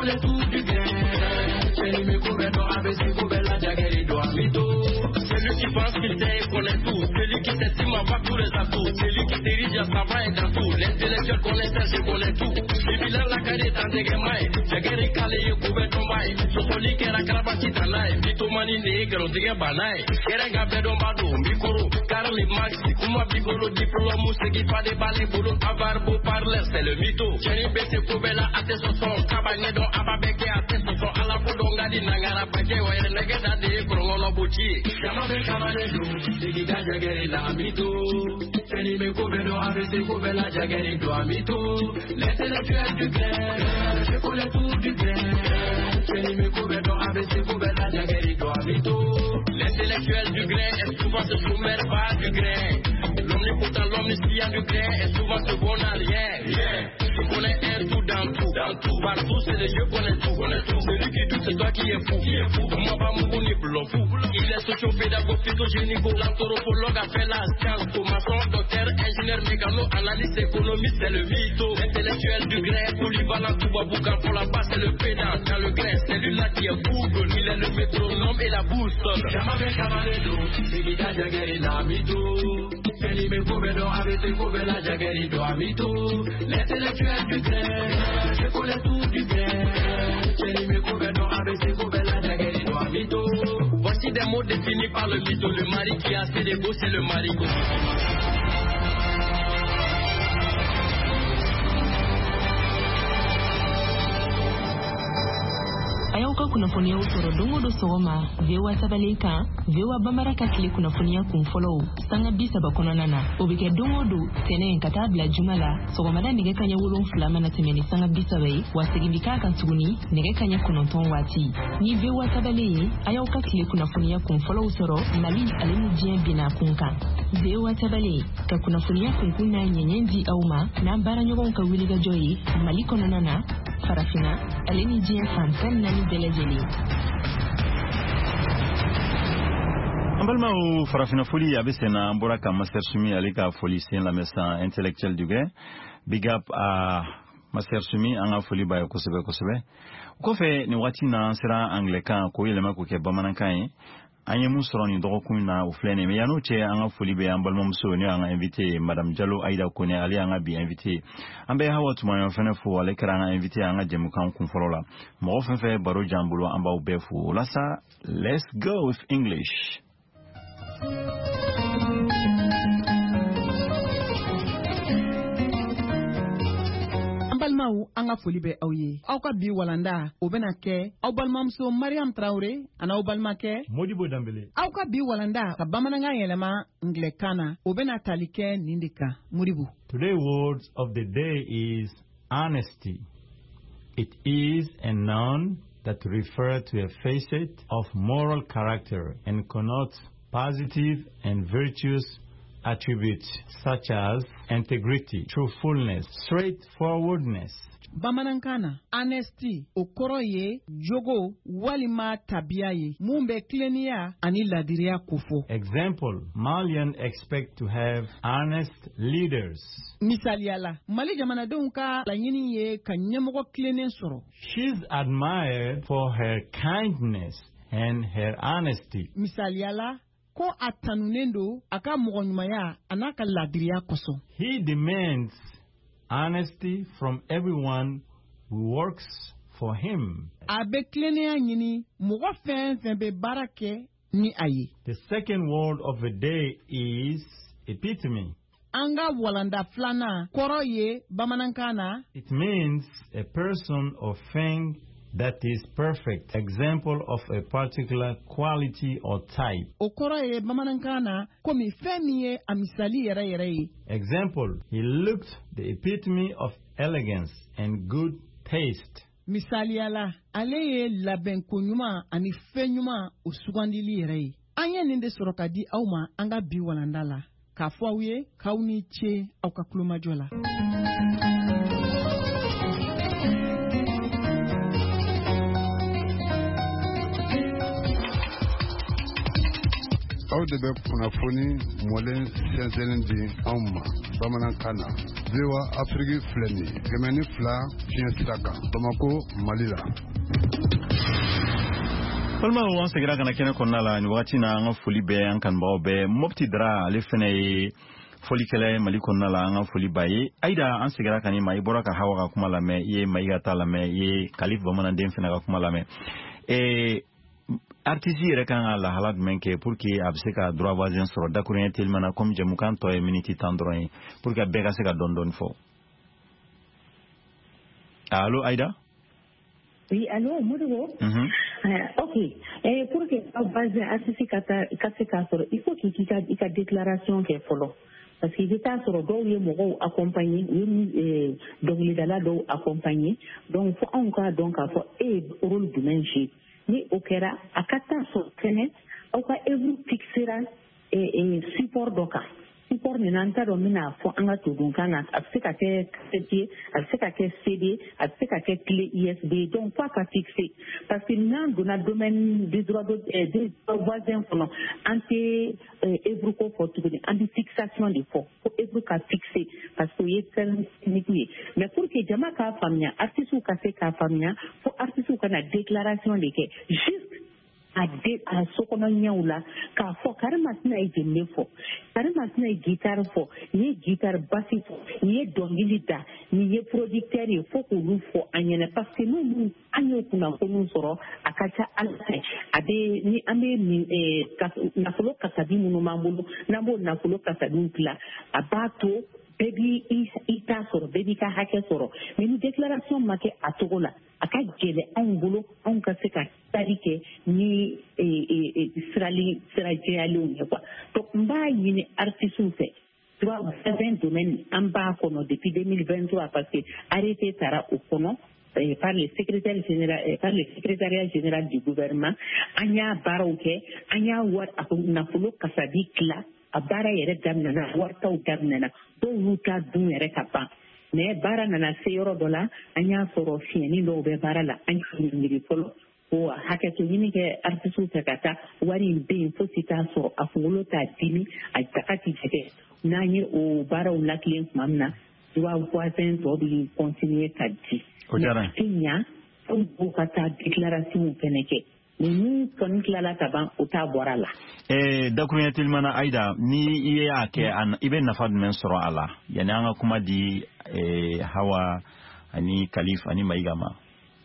connais tout du bien. Chérie, me couvre dans A B C, couvre la jaguerie do amito. C'est lui qui pense qu'il sait et connaît tout. C'est lui qui s'estime avoir tous les atouts. C'est lui qui dirige à travail dans tout. L'intellectuel connaît ça, je connais tout. Les vilains la carrière en déguemaille. Jaguerie calé, je couvre ton bail. Sosoli qui est la cravate tanaï. Vito mani negro, digue banaï. Kerenga bedo bado, mikoro. Carly Maxi, kuma bigolo, diplôme, moussegi, pas des balais, boulot, avarbo, parler, c'est le mytho. Jenny Bete, Koubela, ate soson. Kabane don ababeke, ate soson. Ala podonga di nangara pake, oye nege dade, krongolo buchi. Yamabe kamane do, digi da jageri la mito. Jenny me koubelo, avese koubela, jageri do amito. L'intellectuel du grain, je connais tout du grain. Jenny me koubelo, avese koubela, jageri do amito. L'intellectuel du grain est souvent se soumettre pas du grain. L'omnipotent, l'omniscient du grain est souvent ce bon à rien. Yeah. Je connais un tout dans tout, dans tout. Partout c'est le jeu, connais tout, connais tout. Celui qui doute c'est toi qui es fou, qui est fou. Moi pas mon ni blond fou. Il est socio-pédagogue, phytogénico, l'anthropologue a fait la science. Maçon, docteur, ingénieur, mécano, analyste, économiste, c'est le mytho. L'intellectuel du grain, polyvalent, tout va boucan pour la base, c'est le pédant. Dans le grain, c'est lui là qui est Google. Il est le métronome et la boussole. Jamais cavaledo, c'est qui t'a jagué la mytho. Jenny me couvre dans A B C, couvre la jaguerie do amito. L'intellectuel du grain, je connais tout du grain. Jenny me couvre dans A B C, couvre la jaguerie do amito. Voici des mots définis par le mytho. Le mari qui a assez de beau, c'est le marigot. Ayauka kunafonia usoro dongo do sogoma vewa tabaleka vewa bambara kakile kunafonia kumfollow sanga bisa bakona nana obike dongo do tene nkata bla jumala sogoma da nige kanya wulon flama na temeni sanga bisa bai wasigindika kan suguni nige kanya kunonton wati ni vewa tabale ayauka kile kunafonia kumfollow usoro mali alemu jien bina kunka vewa tabale ka kunafonia kunkuna nyenyendi auma na bara nyogo nka wiliga joyi mali kono nana farafina aleni jien fantan nani delejeli Ambalma ou farafina foli abesena amboraka master sumi alika foli sen la mesa intellectuel du gain big up à master sumi anga foli bayo kosebe kosebe ko fe ni wati na sera anglican ko yelema ko ke bamanankan anye musroni dogo kunna u flene me yano che anga foli be ambalma muso ni anga invité madame Diallo Aida Kone ali anga bi invité ambe hawa tuma yo fene fu ale kra anga invité anga jemu kan kun folola mo fen fe baro jambulo amba u be fu lasa let's go with English. Ambalmau anga foli be awye awka bi walanda obena ke awbalmamso Mariam Traoré ana awbalma ke Modibo Dambele awka bi walanda ka bamananga yelema nglekana obena talike nindika Modibo. Today's words of the day is honesty. It is a noun that refers to a facet of moral character and connotes positive and virtuous attributes such as integrity, truthfulness, straightforwardness. Bamanankana, honesty, okoroye, jogo, walima tabiaye, mumbe klenia, ani ladiria kufo. Example, Malian expect to have honest leaders. Misaliala, Mali jamana donka la yini ye kanyemogo klenen soro. She's admired for her kindness and her honesty. Misaliala, ko atanunendo aka mugonyumaya anaka ladiria koso. He demands honesty from everyone who works for him. Abe klenia nyini mugo fen fen be barake ni ayi. The second word of the day is epitome. Anga walanda flana koroye bamanankana. It means a person or thing that is perfect. Example of a particular quality or type. Okoroye bamanankana komi femiye amisali yere yere. Example, he looked the epitome of elegance and good taste. Misali ala aleye laben kunyuma ani fenyuma usugandili yere. Anye ninde sorokadi auma anga bi walandala. Kafwawe kauni che au kakuluma jola. Aw de bɛ kunnafoni mɔlen sɛnsɛnlen di anw ma bamanakan na Zewa Afrique Fleni, Gemeni Fla, Fiensaka, Tomako, Malila. Palma wan segira kana kene konna la ni wakati na nga foli be an kan bawo be mopti dra le fene foli kele mali konna la nga foli baye aida an segira kana mai boraka hawa ka kuma la me ye mai gata la me ye kalif bamana dem fena ka kuma la me e artisi re kan la halad menke pour que abseka droit voisin soro dakuren telmana comme je mukan to e minute tandroin pour que bega seka don don fo. Allô Aida? Oui, allô, Moudou. Mhm. Uh, ok. Et pour que la base artistique il faut qu'il y ait une déclaration qui est follow. Parce qu'il est à ce que nous sommes accompagnés, donc les gars sont accompagnés. Donc, il faut encore donc avoir un rôle de manger. Mais au Kera, à quatre ans, on va fixer un support d'oka. Support n'entend domina fo anga tudungana abseka ke cassette abseka ke C D abseka ke clé U S B donc pas qu'à fixer parce que dans le domaine des droits de des voisins pour anti evruko pour tout anti fixation des faux pour evruka fixer parce que y est mais pour que jama ka famia artisu ka se ka famia pour artisu ka na déclaration de que juste a de a sokono nyaula ka fo karma tina ejenne fo karma tina guitar fo ni guitar bassi fo ni dongilita ni producteur fo ko lu fo anyene parce que nous anyo kuna ko nous soro akacha alse ade ni ambe ni eh na folo kasabi munu mamulu nambo na folo kasabi kla abato baby ita soro baby ka hake soro mais une déclaration make atogola aka gele an bolo an ka se ka tarike ni israeli israeli ne quoi donc mba yini artisu fait trois vingt domaines en bas kono depuis deux mille vingt-trois parce que arrêté tara au kono par le secrétaire général par le secrétariat général du gouvernement anya baroke anya wat na fulo kasabi kla abara yere damna warta u damna do luta dun yere kapa mais bara nana seyoro dola anya soro fieni do be bara la anya ngiri folo o hakato yini ke artisu takata wari be fo sita so afulo ta dimi a takati jeke nani o bara u lakien mamna wa voisin to bi continuer kadi o jara tinya o bukata déclaration peneke ni kon klala taban o ta borala eh dakunya tilmana aida ni iye ake an ibe nafad men soro ala yani anga kuma di eh hawa ani kalif ani maigama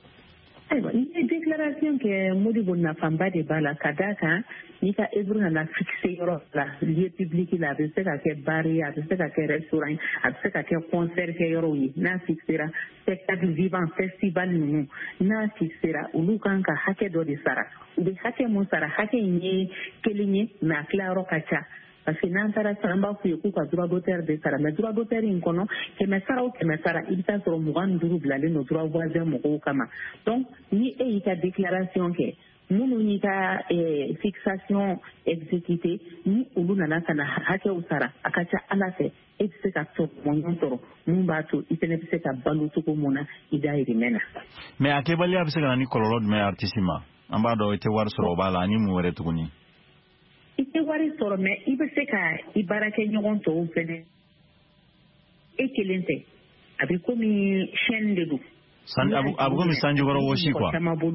aiwa ni déclaration que modi bonna famba de bala kadaka ni ka ebruna na fixer yoro la lieu public la be se ka ke bari a be se ka ke restaurant a be se ka ke concert ke yoro yi na fixera spectacle vivant festival nu na fixera ulu kan ka hake do de sara de hake mo sara hake ni kelinye na claro kacha parce que n'antara samba fu ku ka droit d'auteur de sara mais droit d'auteur in kono ke me sara o ke me sara ibita soro mugan duru blale no droit voisin mo ko kama donc ni e ita déclaration ke munu ni ta fixation exécutée ni ulu nana kana hake usara akacha alafe etse ka to monyon toro mumba to itene pese ka balu to ko mona idai rimena mais akebali abise kana ni kololod me artisima ambado ite war soro bala ni mu wore tuguni ite wari soro me ibe se ka ibarake nyogon to fene ekelente abi komi chaîne de dou san abu abu komi sanji goro woshi kwa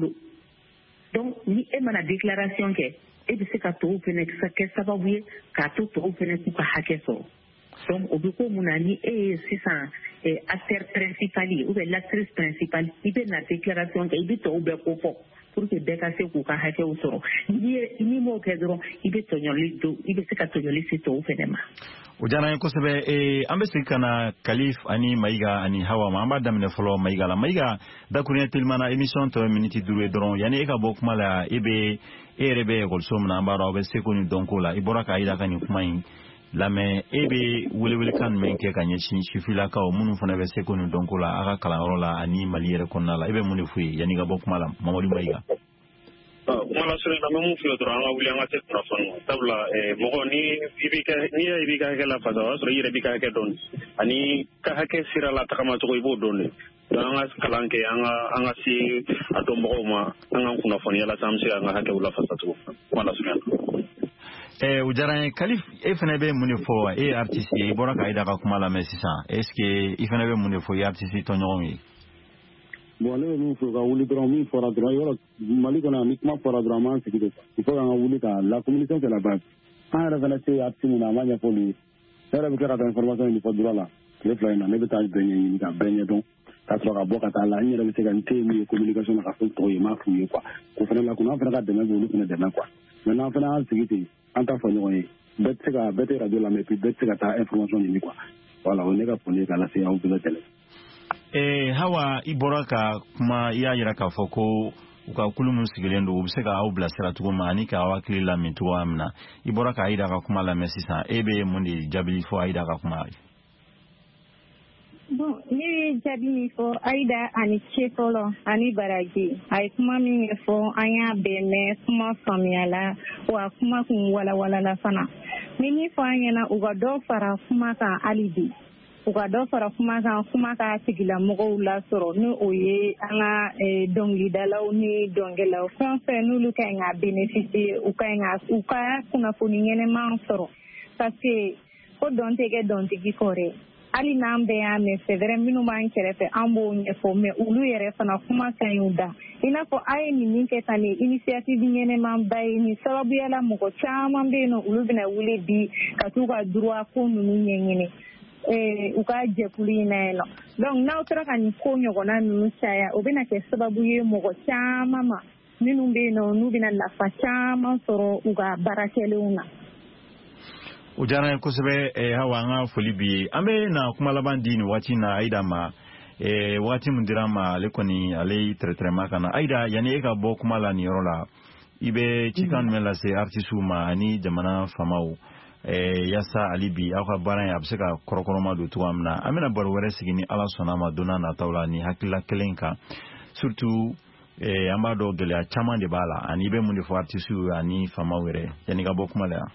donc ni e mana déclaration ke e be se ka to fene ka ke sababu ka to to fene ku ka hake so donc obi ko munani e sisa acteur principal ou bien l'actrice principale ibe na déclaration ke ibe to be ko fo pour que beka se ku ka hake usoro ni ni mo ke dro ibe to nyoli do ibe se ka to nyoli se to fenema ujana ko sebe e ambe se kana kalif ani maiga ani hawa ma amba damne folo maiga la maiga da kunya tilmana emission to minute dure dron yani e ka bok mala ibe erebe gol somna amba ro be se ko ni donko la ibora ka ida kan kuma yin lame ebe wele wele kan menke kanye shin shifila ka o munu fona be se ko ni donko la aka kala rola ani maliere konnala ebe munu fuyi yani ga bok mala mamadu maiga mala sura na mu fiyo dro anga wuli anga te trafon tabla e mogo ni ibika ni ibika ke la fasa so yire bika ke don ani ka hake sira la takama to ko ibo don anga kalanke anga anga si adombo ma anga kuna foni la samsi anga hake ula fasa to mala sura eh ujara kalif e fana be mun fo e artiste e bora ka ida ka kuma la mais sisan est ce que i fana be mun fo e artiste to ñomi bon le min fo ka wuli dron min fora dron yoro mali kona mi kuma fora dron man sikide il faut ka wuli ka la communication c'est la base en révéler c'est artiste na manya fo lui era bi kara information ni fo dron la le fly na ne be ta benye ni ka benye donc ka tro ka boka ta la ni re be se kan temi communication ka fo to ma fu quoi ko fana la kuna fana ka demain bo lu fana demain quoi maintenant fana sikide en tant que ñoy bet se ka bet radio la mais puis bet se ka ta information ni quoi voilà on est ka pone ka la c'est en de télé eh hawa iboraka kuma ya yira ka foko uka kulumu sigilendo ubseka au blasera tukuma anika awakili la mitu amna iboraka aida ka kuma la mesisa ebe mundi jabili fo aida ka kuma bon ni jabili fo aida ani chefolo ani baraji ay kuma mi fo anya bene kuma famiala wa kuma kun wala wala la fana ni ni fo anya na uga do fara kuma ka alibi uga do fara kuma ka kuma ka sigila mogo la soro ni oye anga dongi dalaw ni dongelaw français nu lu ka nga bénéficier u ka nga u ka kuna foni ngene man soro parce que ko donte ke donte gi kore ali nambe ya me c'est vrai minu man kerefe ambo ne fo me ulu yere fana kuma kan yuda ina fo ay ni ninke tani initiative ngene man bay ni sababu yala mogo chama be no ulu bina wule bi katuka droit ko nunu nyengene eh uka je kulina eno donc na utra kan ko nyogo na nu chaya obena ke sababu ye mogo chama ma ninu be no nu bina la fa chama soro uga barakele una ujana kusebe eh, hawa nga folibi ambe na kuma labandi ni wati na aida ma eh, wati mundirama lekoni ale tretrema kana aida yani eka bo kuma la ni rola ibe chikan mm-hmm. mela se artisu ma ani jamana famau eh, yasa alibi aka baran ya abseka korokoroma do tuamna amena bor were sigini ala sonama dona na tawla ni hakila kelenka surtout eh, ambado gele a chama de bala ani be mundi fo artisu ani famau were yani ga bo kuma la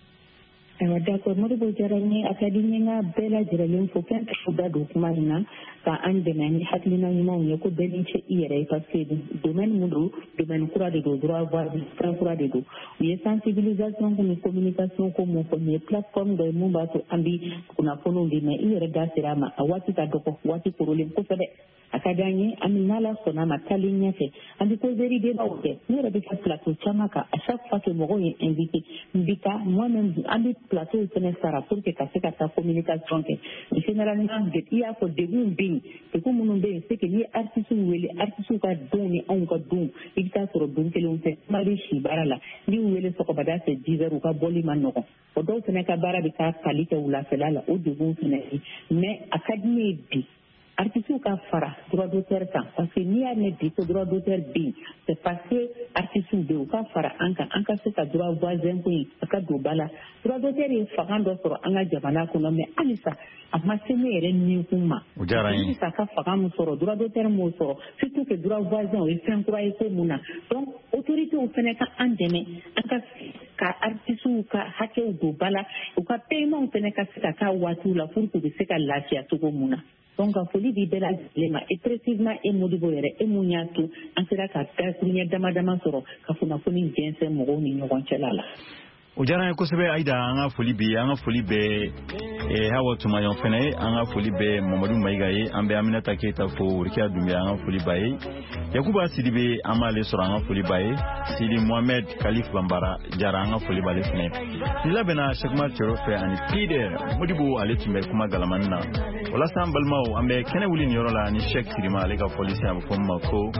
Alors, d'accord, moi, je dirais académie nga bela jiralen fo ken fuda do kuma ina ka an de nani haklina ni mo ko belin che ire parce que domaine mundo domaine kura de do droit voir du kura de do y sensibilisation ko communication ko mo ko ne plateforme de mo ba to ambi kuna fono de me ire da sirama awati ta doko wati problème ko fede akadanye amina la sona matalinya fe andi ko zeri de ba oke ne re de plateau chamaka à chaque fois que mo est invité mbika moi même andi plateau c'est sara pour que kase ka ta communication ke généralement de ia ko début bi que ko mun be c'est que ni artiste wele artiste ka doni on ka dum ita soro dum ke lon fe mari shi barala ni wele so ko bada c'est dix heures ka boli man no ko do c'est ka bara bi ka qualité wala felala o début c'est mais académie bi artiste ka fara droit d'auteur kan parce que ni a ne dit que droit d'auteur bi c'est parce que artiste de ka fara anka anka se ka droit voisin ko ka do bala droit d'auteur e fakando soro anga jabana ko no me alisa amma se ne ere ni kuma ujara ni sa ka fakam soro droit d'auteur mo soro surtout que droit voisin e fin croire ko muna donc autorité o fene ka andeme anka ka artiste ka hake do bala o ka paiement fene ka se ka watu la pour que se ka lafiya to ko muna donc a foli di bela lema et précisément et modibo yere et munyatu an sera ka ta kunya dama dama soro ka funa funi gense mo ni nyogon chelala ujana ko sebe aida anga foli bi anga foli be e hawa tuma yon fene anga foli be Mamadou Maigaye ambe Aminata Keita fo urkia dumbe anga foli baye Yakuba Sidibe amale soro anga foli baye Sidi Mohamed Khalif Bambara jara anga foli bale fene dila bena shakma cherofe ani pide modibo ale tumbe kuma galamanna wala sambalmao ambe kene wuli ni yorola ni Sheikh Sirima ale ka polisi am fo mako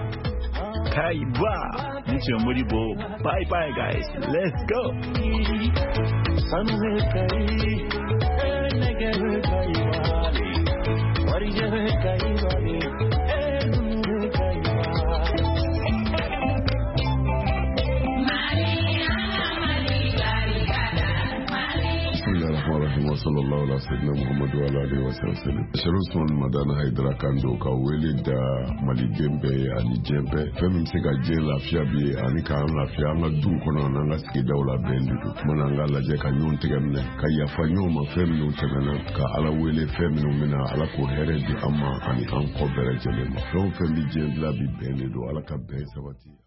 Kaiba, this is Modibo. Bye bye, guys. Let's go. sallallahu alaihi wasallam Muhammadu alaihi wasallam Sharusman Madana Haidara Kando ka wele da Mali Gembe ani Jembe femi msega je lafiya bi ani ka lafiya nga du kono na nga siki dawla bendu mana nga la je ka nyon tegamne ka ya fanyo ma femi no tegana ka ala wele femi no mina ala ko here di amma ani an ko bere jele ma don femi je la bi bendu ala ka be sabati